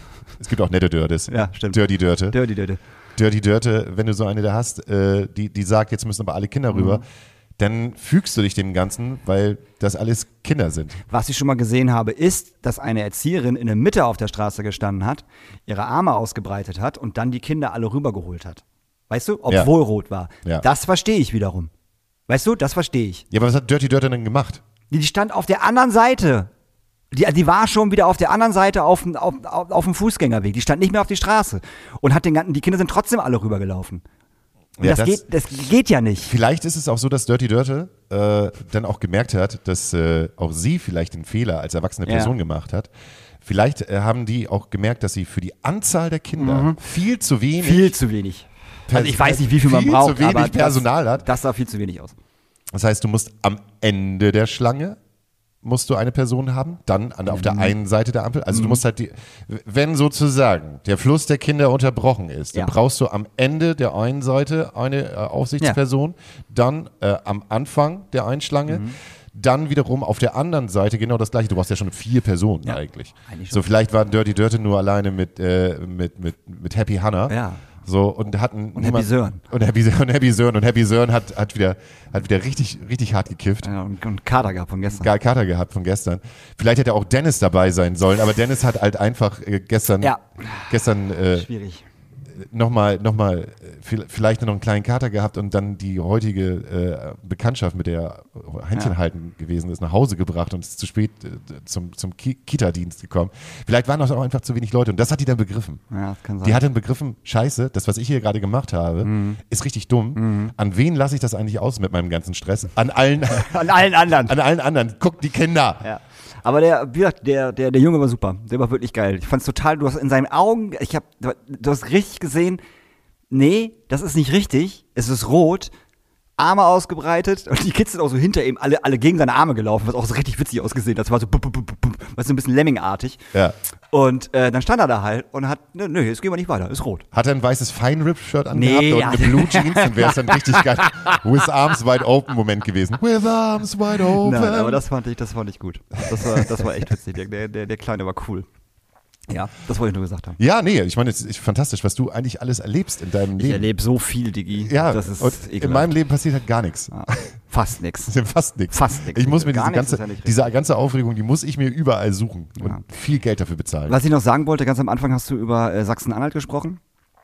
es gibt auch nette Dörtes. Ja, stimmt. Dirty Dörte. Dirty, dirty. Dirty Dörte, wenn du so eine da hast, äh, die, die sagt, jetzt müssen aber alle Kinder Mhm. rüber, dann fügst du dich dem Ganzen, weil das alles Kinder sind. Was ich schon mal gesehen habe, ist, dass eine Erzieherin in der Mitte auf der Straße gestanden hat, ihre Arme ausgebreitet hat und dann die Kinder alle rübergeholt hat. Weißt du? Obwohl Ja. rot war. Ja. Das verstehe ich wiederum. Weißt du? Das verstehe ich. Ja, aber was hat Dirty Dörte denn gemacht? Die, die stand auf der anderen Seite. Die, die war schon wieder auf der anderen Seite auf, dem- auf, auf, auf dem Fußgängerweg. Die stand nicht mehr auf die Straße. Und hat den ganzen, die Kinder sind trotzdem alle rübergelaufen. Und Ja, das, das- geht, das geht ja nicht. Vielleicht ist es auch so, dass Dirty Dörte äh, dann auch gemerkt hat, dass äh, auch sie vielleicht den Fehler als erwachsene Ja. Person gemacht hat. Vielleicht äh, haben die auch gemerkt, dass sie für die Anzahl der Kinder viel zu wenig, Viel zu wenig. Also ich weiß nicht, wie viel man viel braucht, zu wenig aber Personal das, hat. das sah viel zu wenig aus. Das heißt, du musst am Ende der Schlange musst du eine Person haben, dann an, auf der Mhm. einen Seite der Ampel. Also du musst halt die, wenn sozusagen der Fluss der Kinder unterbrochen ist, dann Ja. brauchst du am Ende der einen Seite eine äh, Aufsichtsperson, dann äh, am Anfang der einen Schlange, Mhm. dann wiederum auf der anderen Seite genau das gleiche. Du brauchst ja schon vier Personen Ja, eigentlich. eigentlich schon. So vielleicht waren Dirty Dirty nur alleine mit, äh, mit, mit, mit Happy Hannah. Ja. So, und hatten Und Happy Sören. Und Happy, und Happy Sören. Und Happy Sören hat, hat, wieder, hat wieder richtig, richtig hart gekifft. Ja, und, und Kater gehabt von gestern. Gar Kater gehabt von gestern. Vielleicht hätte auch Dennis dabei sein sollen, aber Dennis hat halt einfach äh, gestern, Ja. gestern äh, Schwierig. nochmal, noch mal, äh, viel- vielleicht noch einen kleinen Kater gehabt und dann die heutige äh, Bekanntschaft, mit der Händchen Ja. halten gewesen ist, nach Hause gebracht und ist zu spät äh, zum, zum Ki- Kita-Dienst gekommen. Vielleicht waren auch einfach zu wenig Leute und das hat die dann begriffen. Ja, das kann sein. Die hat dann begriffen, scheiße, das, was ich hier gerade gemacht habe, Mhm. ist richtig dumm. An wen lasse ich das eigentlich aus mit meinem ganzen Stress? An allen, An allen anderen. an allen anderen. Guck, die Kinder. Ja. Aber der, wie gesagt, der, der, der Junge war super. Der war wirklich geil. Ich fand's total, du hast in seinen Augen, ich hab, du hast richtig gesehen, nee, das ist nicht richtig, es ist rot, Arme ausgebreitet und die Kids sind auch so hinter ihm, alle, alle gegen seine Arme gelaufen, was auch so richtig witzig ausgesehen hat. Das war so, bup, bup, bup, bup, was so ein bisschen Lemmingartig. Ja. Und äh, dann stand er da halt und hat, nö, nö, jetzt gehen wir nicht weiter, ist rot. Hat er ein weißes Fine-Rip-Shirt angehabt Nee, und ja. eine Blue Jeans, dann wäre es dann richtig geil. With arms wide open Moment gewesen. With arms wide open. Nein, aber das fand ich, das fand ich gut. Das war, das war echt witzig. Der, der, der Kleine war cool. Ja, das wollte ich nur gesagt haben. ja, nee, ich meine, es ist fantastisch, was du eigentlich alles erlebst in deinem Ich Leben. erlebe so viel, Digi. ja, das ist und in ekelhaft. meinem Leben passiert halt gar nichts. Ja, fast nix. Das ist fast nichts. Fast nichts. Ich muss mir Gar diese nichts ist ganze, ja nicht diese ganze Aufregung, die muss ich mir überall suchen und Ja. viel Geld dafür bezahlen. Was ich noch sagen wollte, ganz am Anfang hast du über äh, Sachsen-Anhalt gesprochen.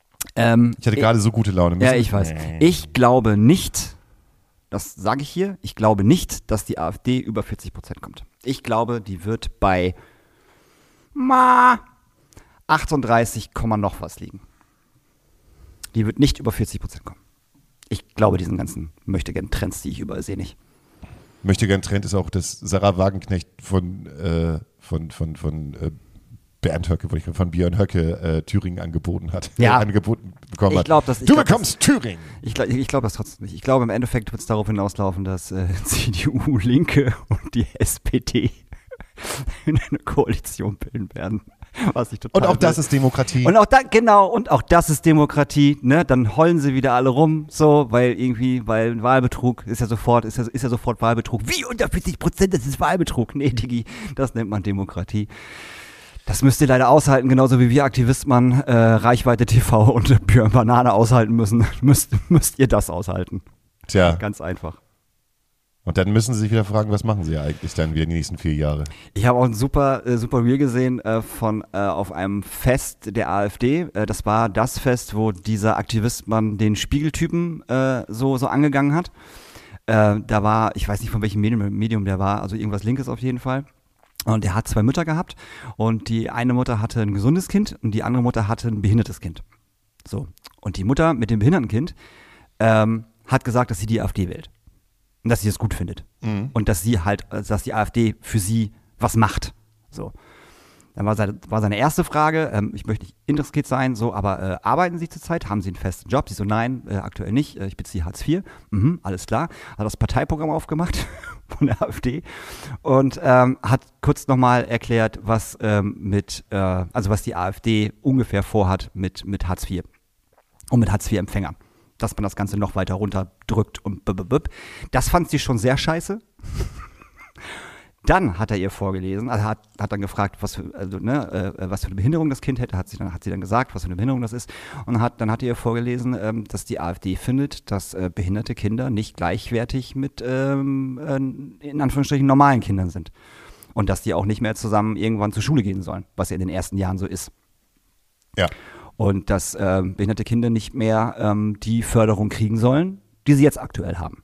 Ähm, Ich hatte gerade so gute Laune. Ja, Müssen- ich weiß. Ich glaube nicht, das sage ich hier, ich glaube nicht, dass die AfD über vierzig Prozent kommt. Ich glaube, die wird bei ma, achtunddreißig, noch was liegen. Die wird nicht über vierzig Prozent kommen. Ich glaube diesen ganzen Möchtegern-Trends, die ich überall sehe, nicht. möchte gern Trend ist auch, dass Sarah Wagenknecht von, äh, von, von, von äh, Bernd Höcke, wollte ich von Björn Höcke äh, Thüringen angeboten hat. Ja. Äh, angeboten bekommen Ich hat. glaub, dass- ich du glaub, bekommst Thüringen. Ich glaube ich glaub das trotzdem nicht. Ich glaube, im Endeffekt wird es darauf hinauslaufen, dass äh, C D U, Linke und die S P D eine Koalition bilden werden. Was ich total Und auch will. das ist Demokratie. Und auch da, genau, und auch das ist Demokratie, ne? Dann heulen sie wieder alle rum, so, weil irgendwie, weil Wahlbetrug ist ja sofort, ist ja, ist ja sofort Wahlbetrug. Wie unter vierzig Prozent, das ist Wahlbetrug. Nee, Digi, das nennt man Demokratie. Das müsst ihr leider aushalten, genauso wie wir Aktivistmann äh, Reichweite T V und Björn Banane aushalten müssen. müsst, müsst ihr das aushalten. Tja, Ganz einfach. und dann müssen sie sich wieder fragen, was machen sie eigentlich dann wieder die nächsten vier Jahre? Ich habe auch ein super, äh, super Reel gesehen äh, von äh, auf einem Fest der AfD. Äh, das war das Fest, wo dieser Aktivistmann den Spiegeltypen äh, so, so angegangen hat. Äh, da war, ich weiß nicht von welchem Medium, Medium der war, also irgendwas Linkes auf jeden Fall. Und der hat zwei Mütter gehabt und die eine Mutter hatte ein gesundes Kind und die andere Mutter hatte ein behindertes Kind. So. Und die Mutter mit dem behinderten Kind ähm, hat gesagt, dass sie die AfD wählt. Und dass sie das gut findet. Mhm. Und dass sie halt, dass die AfD für sie was macht. So. Dann war seine, war seine erste Frage, ähm, ich möchte nicht interessiert sein, so, aber äh, arbeiten Sie zurzeit? Haben Sie einen festen Job? Sie so, nein, äh, aktuell nicht, äh, ich beziehe Hartz vier. Mhm, alles klar. Hat das Parteiprogramm aufgemacht von der AfD und ähm, hat kurz nochmal erklärt, was ähm, mit, äh, also was die AfD ungefähr vorhat mit, mit Hartz vier und mit Hartz vier Empfängern. Dass man das Ganze noch weiter runterdrückt und b -b -b. Das fand sie schon sehr scheiße. Dann hat er ihr vorgelesen, also hat, hat dann gefragt, was für, also, ne, äh, was für eine Behinderung das Kind hätte, hat sie, dann, hat sie dann gesagt, was für eine Behinderung das ist. Und hat, dann hat er ihr vorgelesen, ähm, dass die AfD findet, dass äh, behinderte Kinder nicht gleichwertig mit, ähm, äh, in Anführungsstrichen, normalen Kindern sind. Und dass die auch nicht mehr zusammen irgendwann zur Schule gehen sollen, was ja in den ersten Jahren so ist. Ja. Und dass äh, behinderte Kinder nicht mehr ähm, die Förderung kriegen sollen, die sie jetzt aktuell haben.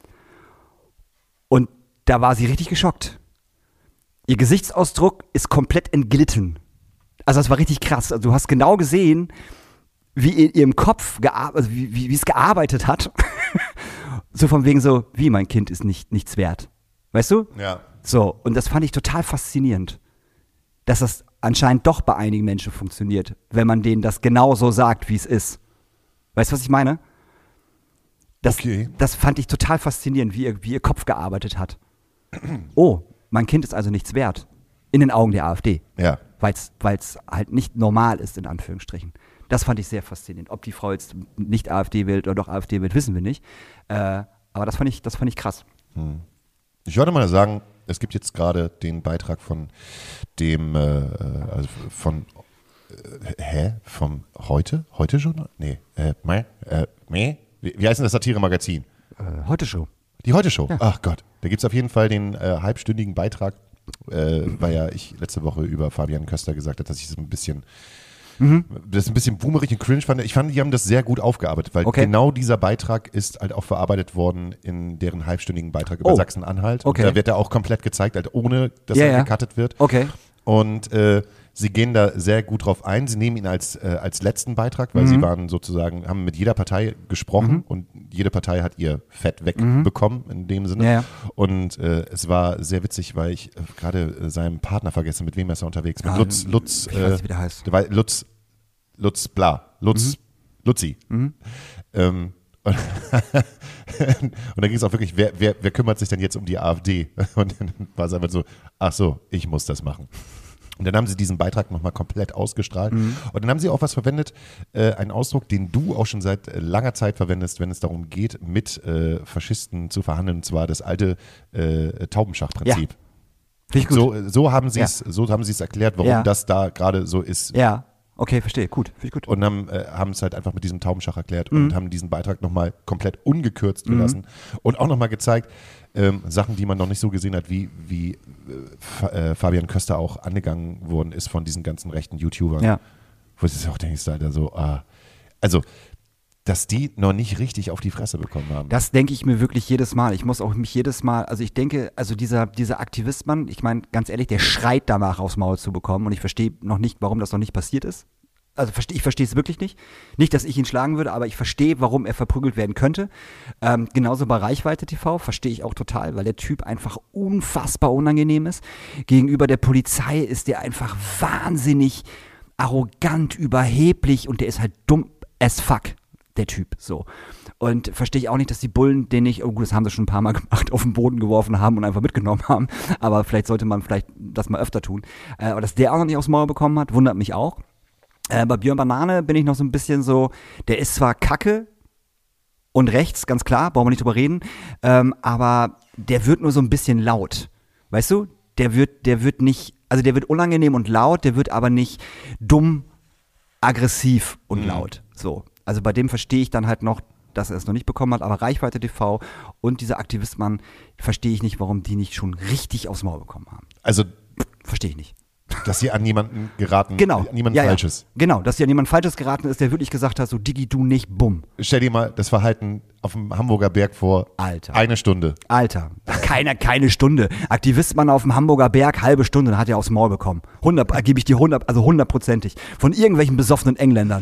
Und da war sie richtig geschockt. Ihr Gesichtsausdruck ist komplett entglitten. Also das war richtig krass. Also du hast genau gesehen, wie in ihrem Kopf, gear- also wie, wie, wie es gearbeitet hat. So von wegen so, wie mein Kind ist nicht, nichts wert. Weißt du? Ja. So, und das fand ich total faszinierend, dass das anscheinend doch bei einigen Menschen funktioniert, wenn man denen das genau so sagt, wie es ist. Weißt du, was ich meine? Das, Okay. das fand ich total faszinierend, wie ihr, wie ihr Kopf gearbeitet hat. Oh, mein Kind ist also nichts wert. In den Augen der AfD. Ja. Weil es halt nicht normal ist, in Anführungsstrichen. Das fand ich sehr faszinierend. Ob die Frau jetzt nicht AfD wählt oder doch AfD wählt, wissen wir nicht. Äh, aber das fand ich, das fand ich krass. Ich würde mal sagen, es gibt jetzt gerade den Beitrag von dem, äh, also von, äh, hä? Vom Heute? Heute schon? Nee, äh, meh, äh, meh? Wie, wie heißt denn das Satire-Magazin? Äh, heute Show. Die Heute-Show. Ja. Ach Gott. Da gibt es auf jeden Fall den äh, halbstündigen Beitrag, äh, weil ja ich letzte Woche über Fabian Köster gesagt habe, dass ich so ein bisschen, Mhm. das ein bisschen boomerig und cringe fand. Ich fand, die haben das sehr gut aufgearbeitet, weil Okay. genau dieser Beitrag ist halt auch verarbeitet worden in deren halbstündigen Beitrag über Oh. Sachsen-Anhalt. Okay. Und da wird er auch komplett gezeigt, halt ohne, dass Ja, er ja. gecuttet wird. Okay. Und äh, sie gehen da sehr gut drauf ein. Sie nehmen ihn als, äh, als letzten Beitrag, weil Mhm. sie waren sozusagen, haben mit jeder Partei gesprochen und jede Partei hat ihr Fett wegbekommen in dem Sinne. Ja, ja. Und äh, es war sehr witzig, weil ich äh, gerade äh, seinen Partner vergesse, mit wem er ist er unterwegs? Mit Ah, Lutz, Lutz, ich weiß nicht, wie der heißt. der war- Lutz, Lutz, bla, Lutz, Lutzi. Mhm. Ähm, und, und da ging es auch wirklich, wer, wer, wer kümmert sich denn jetzt um die AfD? Und dann war es einfach so, ach so, ich muss das machen. Und dann haben sie diesen Beitrag nochmal komplett ausgestrahlt. Mhm. Und dann haben sie auch was verwendet, äh, einen Ausdruck, den du auch schon seit äh, langer Zeit verwendest, wenn es darum geht, mit äh, Faschisten zu verhandeln, und zwar das alte äh, Taubenschachprinzip. Finde ich gut. So, so haben sie es, so haben sie es erklärt, warum Ja. das da gerade so ist. Ja, okay, verstehe. Gut, finde ich gut. Und haben äh, haben es halt einfach mit diesem Taubenschach erklärt Mhm. und haben diesen Beitrag nochmal komplett ungekürzt gelassen und auch nochmal gezeigt, ähm, Sachen, die man noch nicht so gesehen hat, wie, wie äh, Fa äh, Fabian Köster auch angegangen worden ist von diesen ganzen rechten YouTubern. Ja. Wo du auch denkst, Alter, so, ah, also, dass die noch nicht richtig auf die Fresse bekommen haben. Das denke ich mir wirklich jedes Mal. Ich muss auch mich jedes Mal, also ich denke, also dieser, dieser Aktivistmann, ich meine, ganz ehrlich, der schreit danach aufs Maul zu bekommen und ich verstehe noch nicht, warum das noch nicht passiert ist. Also versteh, ich verstehe es wirklich nicht. Nicht, dass ich ihn schlagen würde, aber ich verstehe, warum er verprügelt werden könnte. Ähm, genauso bei Reichweite T V verstehe ich auch total, weil der Typ einfach unfassbar unangenehm ist. Gegenüber der Polizei ist der einfach wahnsinnig arrogant, überheblich und der ist halt dumm as fuck, der Typ, so. Und verstehe ich auch nicht, dass die Bullen den nicht, oh gut, das haben sie schon ein paar Mal gemacht, auf den Boden geworfen haben und einfach mitgenommen haben, aber vielleicht sollte man vielleicht das mal öfter tun. Äh, aber dass der auch noch nicht aufs Maul bekommen hat, wundert mich auch. Äh, bei Björn Banane bin ich noch so ein bisschen so, der ist zwar kacke und rechts, ganz klar, brauchen wir nicht drüber reden, ähm, aber der wird nur so ein bisschen laut, weißt du? Der wird, der wird nicht, also der wird unangenehm und laut, der wird aber nicht dumm, aggressiv und mhm. laut, so. Also bei dem verstehe ich dann halt noch, dass er es noch nicht bekommen hat, aber Reichweite T V und dieser Aktivistmann, verstehe ich nicht, warum die nicht schon richtig aufs Maul bekommen haben. Also verstehe ich nicht. Dass sie an jemanden geraten, genau. an jemanden ja, Falsches. Ja. Genau, dass sie an jemanden Falsches geraten ist, der wirklich gesagt hat, so Digi, du nicht, bumm. Stell dir mal das Verhalten auf dem Hamburger Berg vor. Alter. Eine Stunde. Alter, keine, keine Stunde. Aktivistmann auf dem Hamburger Berg, halbe Stunde, dann hat er aufs Maul bekommen. hundert, gebe ich dir hundert, also hundertprozentig. Von irgendwelchen besoffenen Engländern.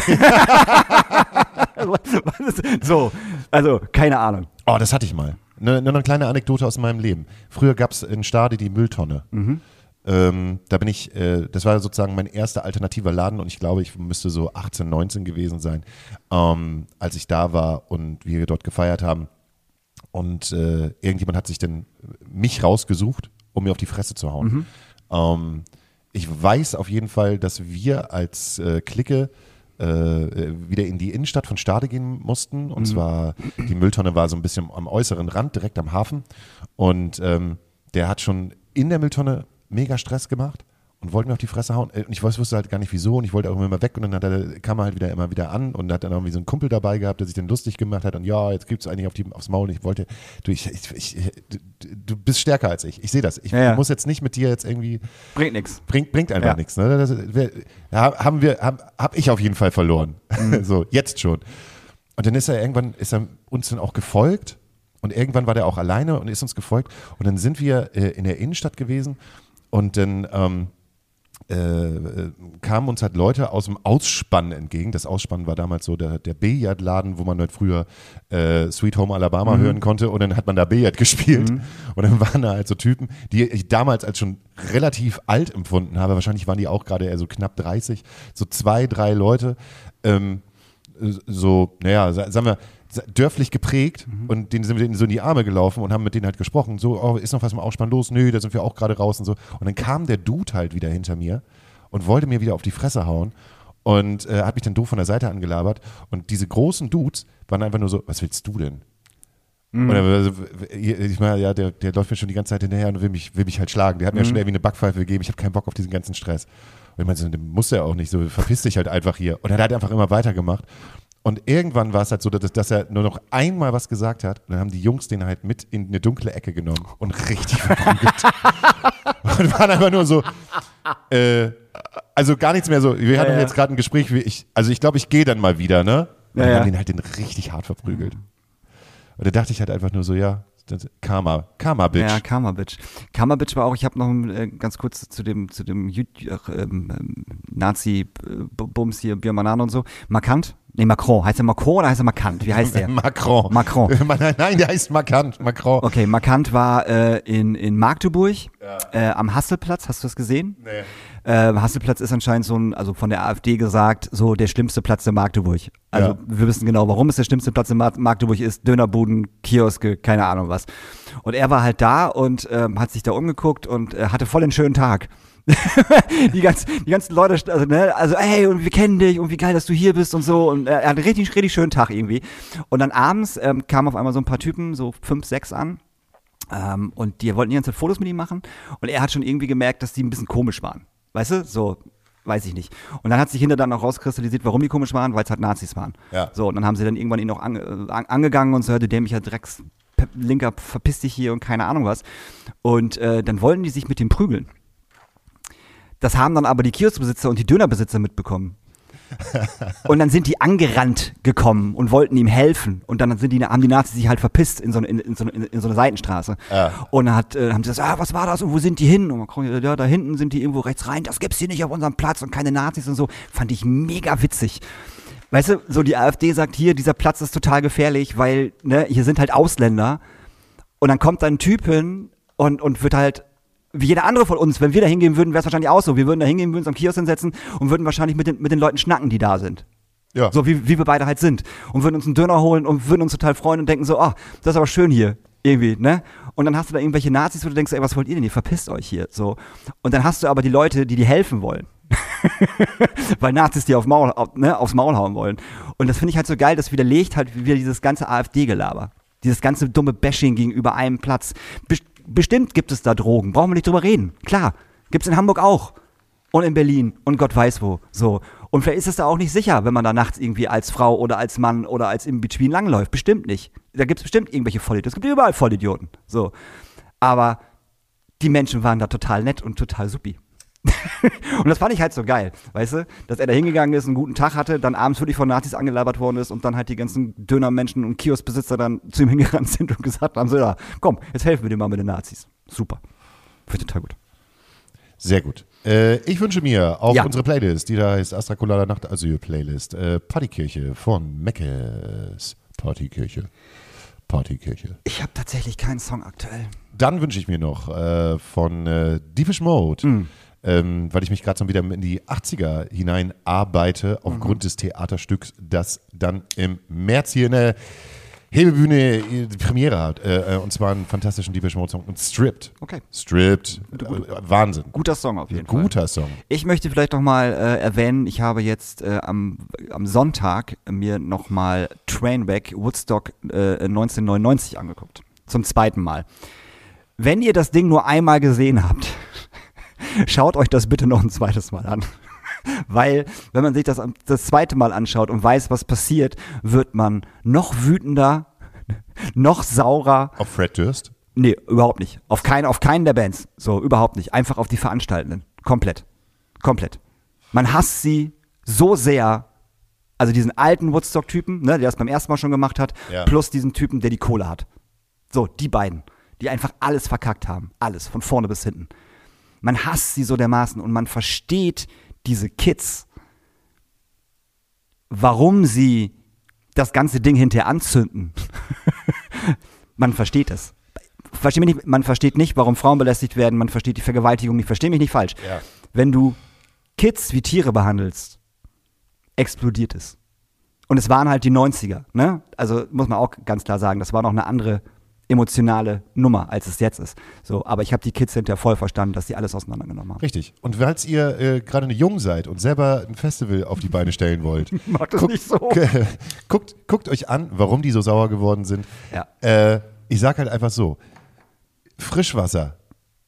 So, also keine Ahnung. Oh, das hatte ich mal. Eine, eine kleine Anekdote aus meinem Leben. Früher gab es in Stade die Mülltonne. Mhm. Ähm, da bin ich, äh, das war sozusagen mein erster alternativer Laden und ich glaube, ich müsste so achtzehn, neunzehn gewesen sein, ähm, als ich da war und wir dort gefeiert haben. Und äh, irgendjemand hat sich dann mich rausgesucht, um mir auf die Fresse zu hauen. Mhm. Ähm, ich weiß auf jeden Fall, dass wir als äh, Clique äh, wieder in die Innenstadt von Stade gehen mussten. Und mhm. zwar, die Mülltonne war so ein bisschen am äußeren Rand, direkt am Hafen. Und ähm, der hat schon in der Mülltonne mega Stress gemacht und wollte mir auf die Fresse hauen. Und ich wusste halt gar nicht wieso und ich wollte auch immer weg und dann hat er, kam er halt wieder immer wieder an und hat dann irgendwie so einen Kumpel dabei gehabt, der sich dann lustig gemacht hat und ja, jetzt gibt's eigentlich auf die, aufs Maul und ich wollte, du, ich, ich, ich, du, du bist stärker als ich, ich sehe das. Ich ja, ja. muss jetzt nicht mit dir jetzt irgendwie... Bringt nichts. Bringt, bringt einfach ja. nichts. Ne? Das wär, haben wir, haben, hab ich auf jeden Fall verloren. Mhm. So, jetzt schon. Und dann ist er irgendwann, ist er uns dann auch gefolgt und irgendwann war der auch alleine und ist uns gefolgt und dann sind wir äh, in der Innenstadt gewesen. Und dann ähm, äh, kamen uns halt Leute aus dem Ausspann entgegen. Das Ausspann war damals so der, der Billardladen, wo man halt früher äh, Sweet Home Alabama mhm. hören konnte. Und dann hat man da Billard gespielt. Mhm. Und dann waren da halt so Typen, die ich damals als schon relativ alt empfunden habe. Wahrscheinlich waren die auch gerade eher so knapp dreißig. So zwei, drei Leute. Ähm, so, naja, sagen wir, dörflich geprägt mhm. und denen sind wir so in die Arme gelaufen und haben mit denen halt gesprochen, so, oh, ist noch was im Ausspann los? Nö, da sind wir auch gerade raus und so. Und dann kam der Dude halt wieder hinter mir und wollte mir wieder auf die Fresse hauen und äh, hat mich dann doof von der Seite angelabert und diese großen Dudes waren einfach nur so, was willst du denn? Mhm. Und dann, ich meine, ja, der, der läuft mir schon die ganze Zeit hinterher und will mich, will mich halt schlagen. Der hat mir mhm. schon irgendwie eine Backpfeife gegeben, ich habe keinen Bock auf diesen ganzen Stress. Und ich meinte, den muss er auch nicht, so verpiss dich halt einfach hier. Und er hat einfach immer weitergemacht. Und irgendwann war es halt so, dass, dass er nur noch einmal was gesagt hat und dann haben die Jungs den halt mit in eine dunkle Ecke genommen und richtig verprügelt. Und waren einfach nur so, äh, also gar nichts mehr so, wir hatten ja, ja. jetzt gerade ein Gespräch, wie ich, also ich glaube, ich gehe dann mal wieder, ne? Und ja, dann haben ja. den halt den richtig hart verprügelt. Und da dachte ich halt einfach nur so, ja, Karma, Karma Bitch. Ja, Karma Bitch. Karma Bitch war auch, ich habe noch äh, ganz kurz zu dem zu dem YouTube, äh, ähm, Nazi-Bums hier, Björn Banane und so, markant. Nee, Macron. Heißt er Macron oder heißt er markant? Wie heißt der? Macron. Macron. Nein, der heißt markant. Macron. Okay, markant war äh, in, in Magdeburg ja. äh, am Hasselplatz. Hast du das gesehen? Nee. Äh, Hasselplatz ist anscheinend so ein, also von der AfD gesagt, so der schlimmste Platz in Magdeburg. Also ja. wir wissen genau, warum es der schlimmste Platz in Magdeburg ist. Dönerbuden, Kioske, keine Ahnung was. Und er war halt da und ähm, hat sich da umgeguckt und äh, hatte voll den schönen Tag. die, ganz, die ganzen Leute, also, ne, also ey, und wir kennen dich und wie geil, dass du hier bist und so. Und er hat einen richtig, richtig schönen Tag irgendwie. Und dann abends ähm, kamen auf einmal so ein paar Typen, so fünf, sechs an. Ähm, und die wollten die ganze Zeit Fotos mit ihm machen. Und er hat schon irgendwie gemerkt, dass die ein bisschen komisch waren. Weißt du? So, weiß ich nicht. Und dann hat sich hinter dann auch rauskristallisiert, warum die komisch waren, weil es halt Nazis waren. Ja. So, und dann haben sie dann irgendwann ihn noch ange, an, angegangen und so, hörte der mich ja Drecks Linker, verpiss dich hier und keine Ahnung was. Und äh, dann wollten die sich mit dem prügeln. Das haben dann aber die Kioskbesitzer und die Dönerbesitzer mitbekommen. Und dann sind die angerannt gekommen und wollten ihm helfen. Und dann sind die, haben die Nazis sich halt verpisst in so eine, in, in so eine, in so eine Seitenstraße. Ja. Und dann hat, äh, haben sie gesagt, ah, was war das und wo sind die hin? Und man kommt, ja, da hinten sind die irgendwo rechts rein. Das gibt's hier nicht auf unserem Platz und keine Nazis und so. Fand ich mega witzig. Weißt du, so die AfD sagt hier, dieser Platz ist total gefährlich, weil ne, hier sind halt Ausländer. Und dann kommt da ein Typ hin und, und wird halt, wie jeder andere von uns, wenn wir da hingehen würden, wäre es wahrscheinlich auch so. Wir würden da hingehen, würden uns am Kiosk hinsetzen und würden wahrscheinlich mit den, mit den Leuten schnacken, die da sind. Ja. So wie, wie wir beide halt sind. Und würden uns einen Döner holen und würden uns total freuen und denken so, ah, das ist aber schön hier. Irgendwie, ne? Und dann hast du da irgendwelche Nazis, wo du denkst, ey, was wollt ihr denn? Ihr verpisst euch hier. So. Und dann hast du aber die Leute, die dir helfen wollen. Weil Nazis dir auf Maul, auf, ne, aufs Maul hauen wollen. Und das finde ich halt so geil, das widerlegt halt wieder dieses ganze AfD-Gelaber. Dieses ganze dumme Bashing gegenüber einem Platz. Best- bestimmt gibt es da Drogen, brauchen wir nicht drüber reden. Klar, gibt es in Hamburg auch. Und in Berlin und Gott weiß wo. So. Und vielleicht ist es da auch nicht sicher, wenn man da nachts irgendwie als Frau oder als Mann oder als In-Between langläuft. Bestimmt nicht. Da gibt es bestimmt irgendwelche Vollidioten. Es gibt überall Vollidioten. So. Aber die Menschen waren da total nett und total supi. Und das fand ich halt so geil, weißt du, dass er da hingegangen ist, einen guten Tag hatte, dann abends wirklich von Nazis angelabert worden ist und dann halt die ganzen Dönermenschen und Kioskbesitzer dann zu ihm hingerannt sind und gesagt haben, so ja, komm, jetzt helfen wir dir mal mit den Nazis. Super. Finde ich total gut. Sehr gut. Äh, ich wünsche mir auf Ja. unsere Playlist, die da heißt Astra Colada Nacht Asyl Playlist, äh, Partykirche von Meckes. Partykirche. Partykirche. Ich habe tatsächlich keinen Song aktuell. Dann wünsche ich mir noch äh, von äh, Deepish Mode, Mhm. ähm, weil ich mich gerade so wieder in die achtziger hinein arbeite, aufgrund Mhm. des Theaterstücks, das dann im März hier in der Hebebühne die Premiere hat. Äh, und zwar einen fantastischen Deepish Mode Song und Stripped. Okay. Stripped. Äh, Wahnsinn. Guter Song auf jeden Fall. Guter Song. Ich möchte vielleicht noch mal äh, erwähnen, ich habe jetzt äh, am, am Sonntag mir noch mal Trainwreck Woodstock äh, neunzehnhundertneunundneunzig angeguckt. Zum zweiten Mal. Wenn ihr das Ding nur einmal gesehen habt, schaut euch das bitte noch ein zweites Mal an. Weil, wenn man sich das das zweite Mal anschaut und weiß, was passiert, wird man noch wütender, noch saurer. Auf Fred Durst? Nee, überhaupt nicht. Auf, kein, auf keinen der Bands. So, überhaupt nicht. Einfach auf die Veranstaltenden. Komplett. Komplett. Man hasst sie so sehr. Also diesen alten Woodstock-Typen, ne, der das beim ersten Mal schon gemacht hat, Ja. plus diesen Typen, der die Kohle hat. So, die beiden. Die einfach alles verkackt haben. Alles, von vorne bis hinten. Man hasst sie so dermaßen und man versteht diese Kids, warum sie das ganze Ding hinterher anzünden. Man versteht es. Versteh mich nicht, man versteht nicht, warum Frauen belästigt werden, man versteht die Vergewaltigung nicht, versteh mich nicht falsch. Ja. Wenn du Kids wie Tiere behandelst, explodiert es. Und es waren halt die neunziger, ne? Also muss man auch ganz klar sagen, das war noch eine andere emotionale Nummer, als es jetzt ist. So, aber ich habe die Kids hinterher voll verstanden, dass die alles auseinandergenommen haben. Richtig. Und falls ihr äh, gerade jung seid und selber ein Festival auf die Beine stellen wollt, Mag das guckt, nicht so. guckt, guckt euch an, warum die so sauer geworden sind. Ja. Äh, ich sag halt einfach so, Frischwasser.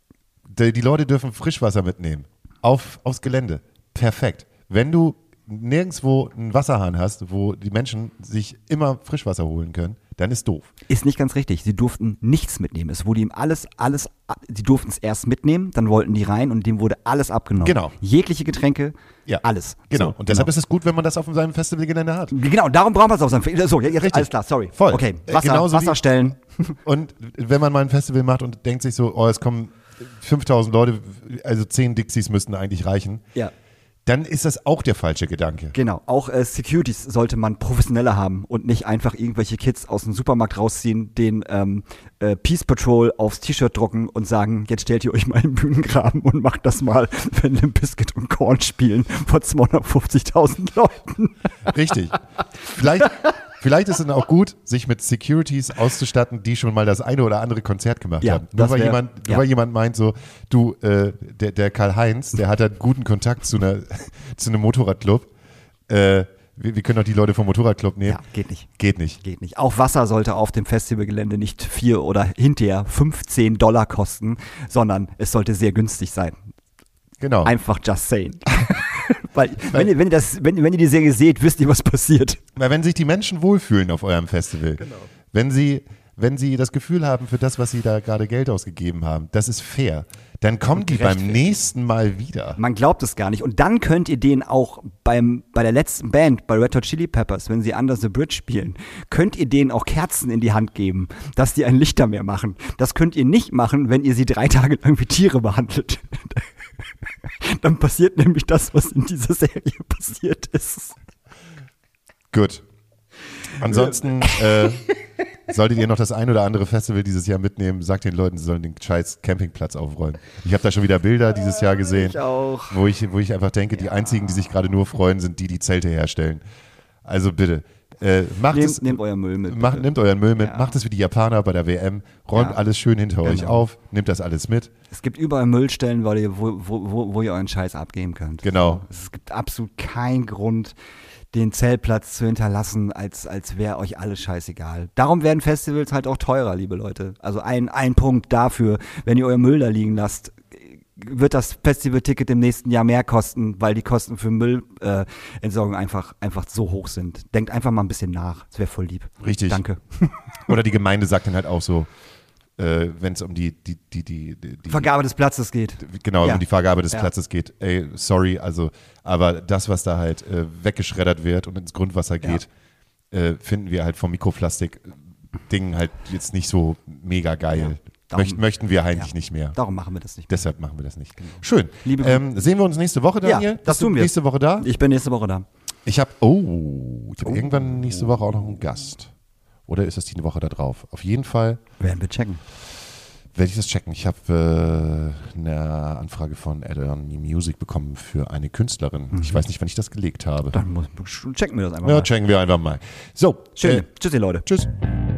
Die, die Leute dürfen Frischwasser mitnehmen. Auf, aufs Gelände. Perfekt. Wenn du nirgendwo einen Wasserhahn hast, wo die Menschen sich immer Frischwasser holen können, dann ist doof. Ist nicht ganz richtig. Sie durften nichts mitnehmen. Es wurde ihm alles, alles, sie durften es erst mitnehmen, dann wollten die rein und dem wurde alles abgenommen. Genau. Jegliche Getränke, Ja. alles. Genau. So, und deshalb genau. ist es gut, wenn man das auf seinem Festivalgelände hat. Genau, darum brauchen wir es auf seinem Fe- So, jetzt Richtig. alles klar, sorry. Voll. Okay, Äh, Wasser, genauso wie- Wasser stellen. Und wenn man mal ein Festival macht und denkt sich so, oh, es kommen fünftausend Leute, also zehn Dixies müssten eigentlich reichen, Ja. dann ist das auch der falsche Gedanke. Genau, auch äh, Securities sollte man professioneller haben und nicht einfach irgendwelche Kids aus dem Supermarkt rausziehen, den ähm, äh, Peace Patrol aufs T-Shirt drucken und sagen, jetzt stellt ihr euch mal im Bühnengraben und macht das mal, wenn Limp Bizkit und Korn spielen vor zweihundertfünfzigtausend Leuten. Richtig. Vielleicht, vielleicht ist es dann auch gut, sich mit Securities auszustatten, die schon mal das eine oder andere Konzert gemacht Ja, haben. Nur, das weil wär- jemand, nur ja. weil jemand meint so, du, äh, der, der Karl-Heinz, der hat halt guten Kontakt zu, einer, zu einem Motorradclub. Äh, wir, wir können doch die Leute vom Motorradclub nehmen. Ja, geht nicht. Geht nicht. Geht nicht. Auch Wasser sollte auf dem Festivalgelände nicht vier oder hinterher fünfzehn Dollar kosten, sondern es sollte sehr günstig sein. Genau. Einfach just saying. Weil, wenn ihr, wenn, ihr das, wenn, wenn ihr die Serie seht, wisst ihr, was passiert. Weil wenn sich die Menschen wohlfühlen auf eurem Festival, wenn sie wenn sie das Gefühl haben, für das, was sie da gerade Geld ausgegeben haben, das ist fair, dann kommen die beim nächsten Mal wieder. Man glaubt es gar nicht. Und dann könnt ihr denen auch beim, bei der letzten Band, bei Red Hot Chili Peppers, wenn sie Under the Bridge spielen, könnt ihr denen auch Kerzen in die Hand geben, dass die ein Lichtermeer machen. Das könnt ihr nicht machen, wenn ihr sie drei Tage lang wie Tiere behandelt. Dann passiert nämlich das, was in dieser Serie passiert ist. Gut. Ansonsten äh, solltet ihr noch das ein oder andere Festival dieses Jahr mitnehmen, sagt den Leuten, sie sollen den scheiß Campingplatz aufräumen. Ich habe da schon wieder Bilder dieses Jahr gesehen, Ich auch. Wo, ich, wo ich einfach denke, die einzigen, die sich gerade nur freuen, sind die, die Zelte herstellen. Also bitte, äh, macht Nehmt, es, nehmt euren Müll mit. macht, bitte. nehmt euren Müll mit, Ja. macht es wie die Japaner bei der W M, räumt Ja. alles schön hinter euch Genau. auf, nehmt das alles mit. Es gibt überall Müllstellen, weil ihr, wo, wo, wo, wo ihr euren Scheiß abgeben könnt. Genau. Es gibt absolut keinen Grund, den Zeltplatz zu hinterlassen, als, als wäre euch alles scheißegal. Darum werden Festivals halt auch teurer, liebe Leute. Also ein, ein Punkt dafür, wenn ihr euer Müll da liegen lasst, wird das Festivalticket im nächsten Jahr mehr kosten, weil die Kosten für Müllentsorgung äh, einfach, einfach so hoch sind. Denkt einfach mal ein bisschen nach. Das wäre voll lieb. Richtig. Danke. Oder die Gemeinde sagt dann halt auch so, äh, wenn es um die, die, die, die, die Vergabe des Platzes geht. Genau, Ja. um die Vergabe des Ja. Platzes geht. Ey, sorry, also, aber das, was da halt äh, weggeschreddert wird und ins Grundwasser geht, äh, finden wir halt vom Mikroplastik-Ding halt jetzt nicht so mega geil. Ja. Darum- Möcht, möchten wir eigentlich ja. nicht mehr. Darum machen wir das nicht mehr. Deshalb machen wir das nicht. Schön. Liebe ähm, sehen wir uns nächste Woche, Daniel? Ja, das Bist du tun wir. Nächste Woche da? Ich bin nächste Woche da. Ich habe, oh, ich habe irgendwann nächste Woche auch noch einen Gast. Oder ist das die Woche da drauf? Auf jeden Fall Werden wir checken. werde ich das checken. Ich habe äh, eine Anfrage von Add-on Music bekommen für eine Künstlerin. Ich weiß nicht, wann ich das gelegt habe. Dann muss, checken wir das einfach Ja, mal. checken wir einfach mal. So, Schön. äh, Tschüssi, Leute. tschüss.